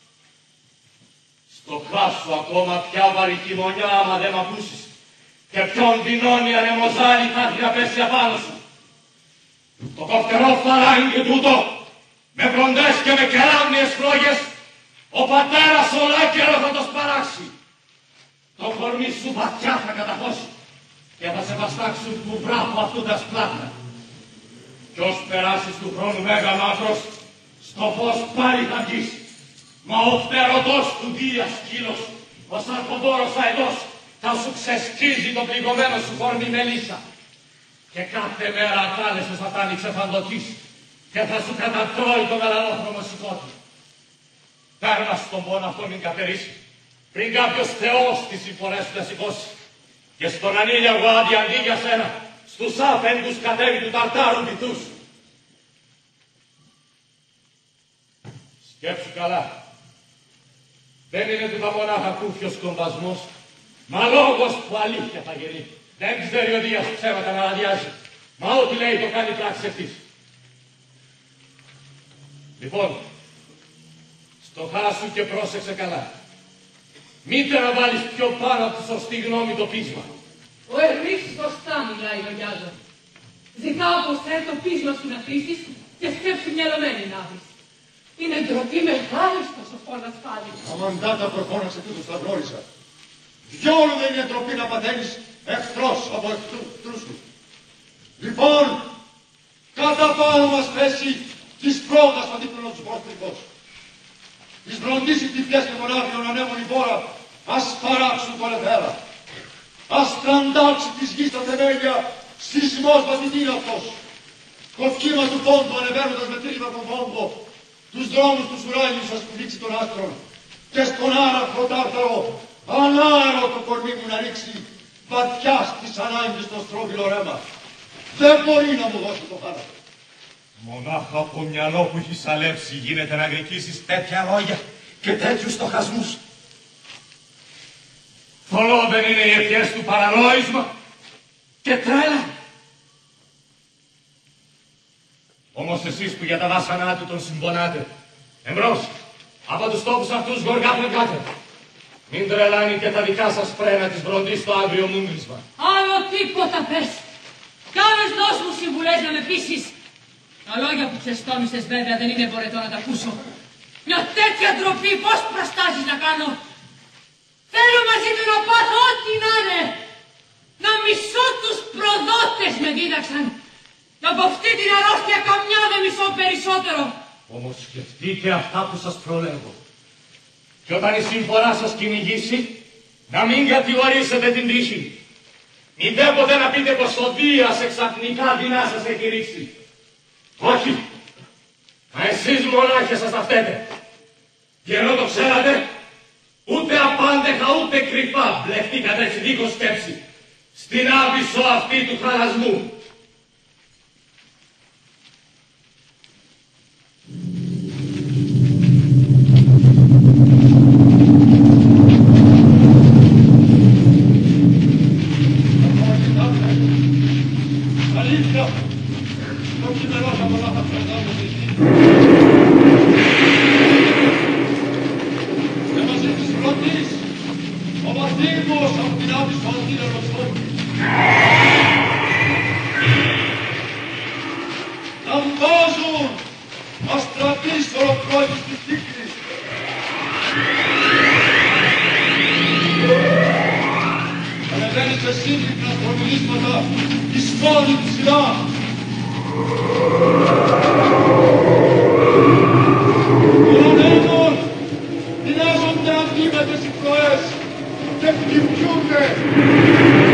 Στο χάσου ακόμα πια βαρύ χειμωνιά άμα δεν μ' ακούσεις. Και ποιον δεινώνει ανεμοζάλι θα έρθει να πέσει απάνω σου. Το κοφτερό φαράγγι τούτο, με βροντές και με κεράμνιες φλόγες, ο πατέρας ολάκερο θα το σπαράξει. Το κορμί σου βαθιά θα καταχώσει και θα σε βαστάξουν του βράχου αυτού τα σπλάχνα. Κι ως περάσεις του χρόνου μέγα μαύρος, στο φως πάλι θα βγεις. Μα ο φτερωτός του Δία σκύλος, ο σαρκοδόρος αετός, θα σου ξεσκίζει το πληγωμένο σου κορμί με λύσα. Και κάθε μέρα ακάλεσος θα φτάνει ξεφαντοκής και θα σου κατατρώει το μελανόχρωμο σηκώτη. Πέρνα στον πόνο αυτό μην κατερίσει, πριν κάποιος θεός τις συμφορές σου θα σηκώσει. Και στον ανήλιαγο άδεια αντί για σένα, στους άφεντους κατέβει του ταρτάρου βυθούς. Σκέψου καλά. Δεν είναι τούτα μονάχα κούφιος κομπασμός, μα λόγος που αλήθεια θα γεννεί. Δεν ξέρει ο Δίας ψέματα να αδιάζει, μα ό,τι λέει το κάνει πράξη ευθύς. Λοιπόν, στο χάσου και πρόσεξε καλά. Μήτε να βάλεις πιο πάνω από τη σωστή γνώμη το πείσμα. Ο Ερνής μπροστά μιλάει, λογιάζω. Ζητάω πως θέλει το πείσμα σου να αφήσεις και σκέψου μυαλωμένη να δεις. Είναι ντροπή μεγάλη στο σοφό να ασφάλει. Αμαντάτα προφώναξε τούτο στα γνώρισα. Διόλου δεν είναι ντροπή να παθαίνεις εχθρός από εχθρούς σου. Λοιπόν, κατά πάνω μας πέσει της πρόγας θα δίπλωνο τους πρόσφυγος. Της βροντίσει τυφιές και μονάχιον ανέμων η βόρα, ας παράξουν το ελευθέρα. Ας τραντάξει της γης τα θεμέλια, σεισμός βαθυτήραυτος. Το κύμα του πόντου ανεβαίνοντας με τρίβα τον πόντο, τους δρόμους τους ουράνιους ας πλήξει των άστρων και στον άραχο τάρταρο, ανάερο το κορμί μου να ρίξει βαθιά στις ανάγκες στο στρόβιλο ρέμα. Δεν μπορεί να μου δώσει το θάνατο. Μονάχα από μυαλό που έχει σαλέψει γίνεται να γλυκίσεις τέτοια λόγια και τέτοιους στοχασμούς. Θολό δεν είναι οι ευχές του παρανόησμα και τρέλα. Όμως εσείς που για τα βάσανά του τον συμπονάτε, εμπρός, από τους τόπους αυτούς γοργά φεγγάτε. Μην τρελάνει και τα δικά σας φρένα της βροντής στο άγριο μούγκρισμα. Άλλο τίποτα πες. Κάμες δώσ' μου συμβουλές να με πείσεις. Τα λόγια που ξεστόμησες βέβαια δεν είναι μπορετό να τα ακούσω. Μια τέτοια ντροπή πώς πραστάζεις να κάνω. Θέλω μαζί του να πάθω ό,τι να είναι. Να μισώ τους προδότες με δίδαξαν. Και από αυτή την αρρώστια καμιά δεν μισώ περισσότερο. Όμως σκεφτείτε αυτά που σας προλέγω. Και όταν η σύμφωνα σας κυνηγήσει, να μην κατηγορήσετε την τύχη. Μην δέποτε να πείτε πως ο Δίας εξαπνικά δεινά σας έχει ρίξει. Όχι. Μα εσείς μονάχες σας τα φταίτε. Και ενώ το ξέρατε, ούτε απάντεχα ούτε κρυφά μπλεχτήκατε έτσι δίχως σκέψη στην άβυσσο αυτή του χαλασμού. Αλήθεια, το κείμενο θα πολλά θα περνάμε εκεί. Και μαζί της πρώτης, ο Μαθήμος από την άβυσσο αυτή νεροσφότη. Λαμπάζουν αστραπείς ολοκρότης της τύχης. Ανεβαίνει σε σύγκρινα προμιλίσματα εις μόνη ψηλά. Των ανέμων τεινάζονται αντίμετες οι πνοές και χτυπιούνται.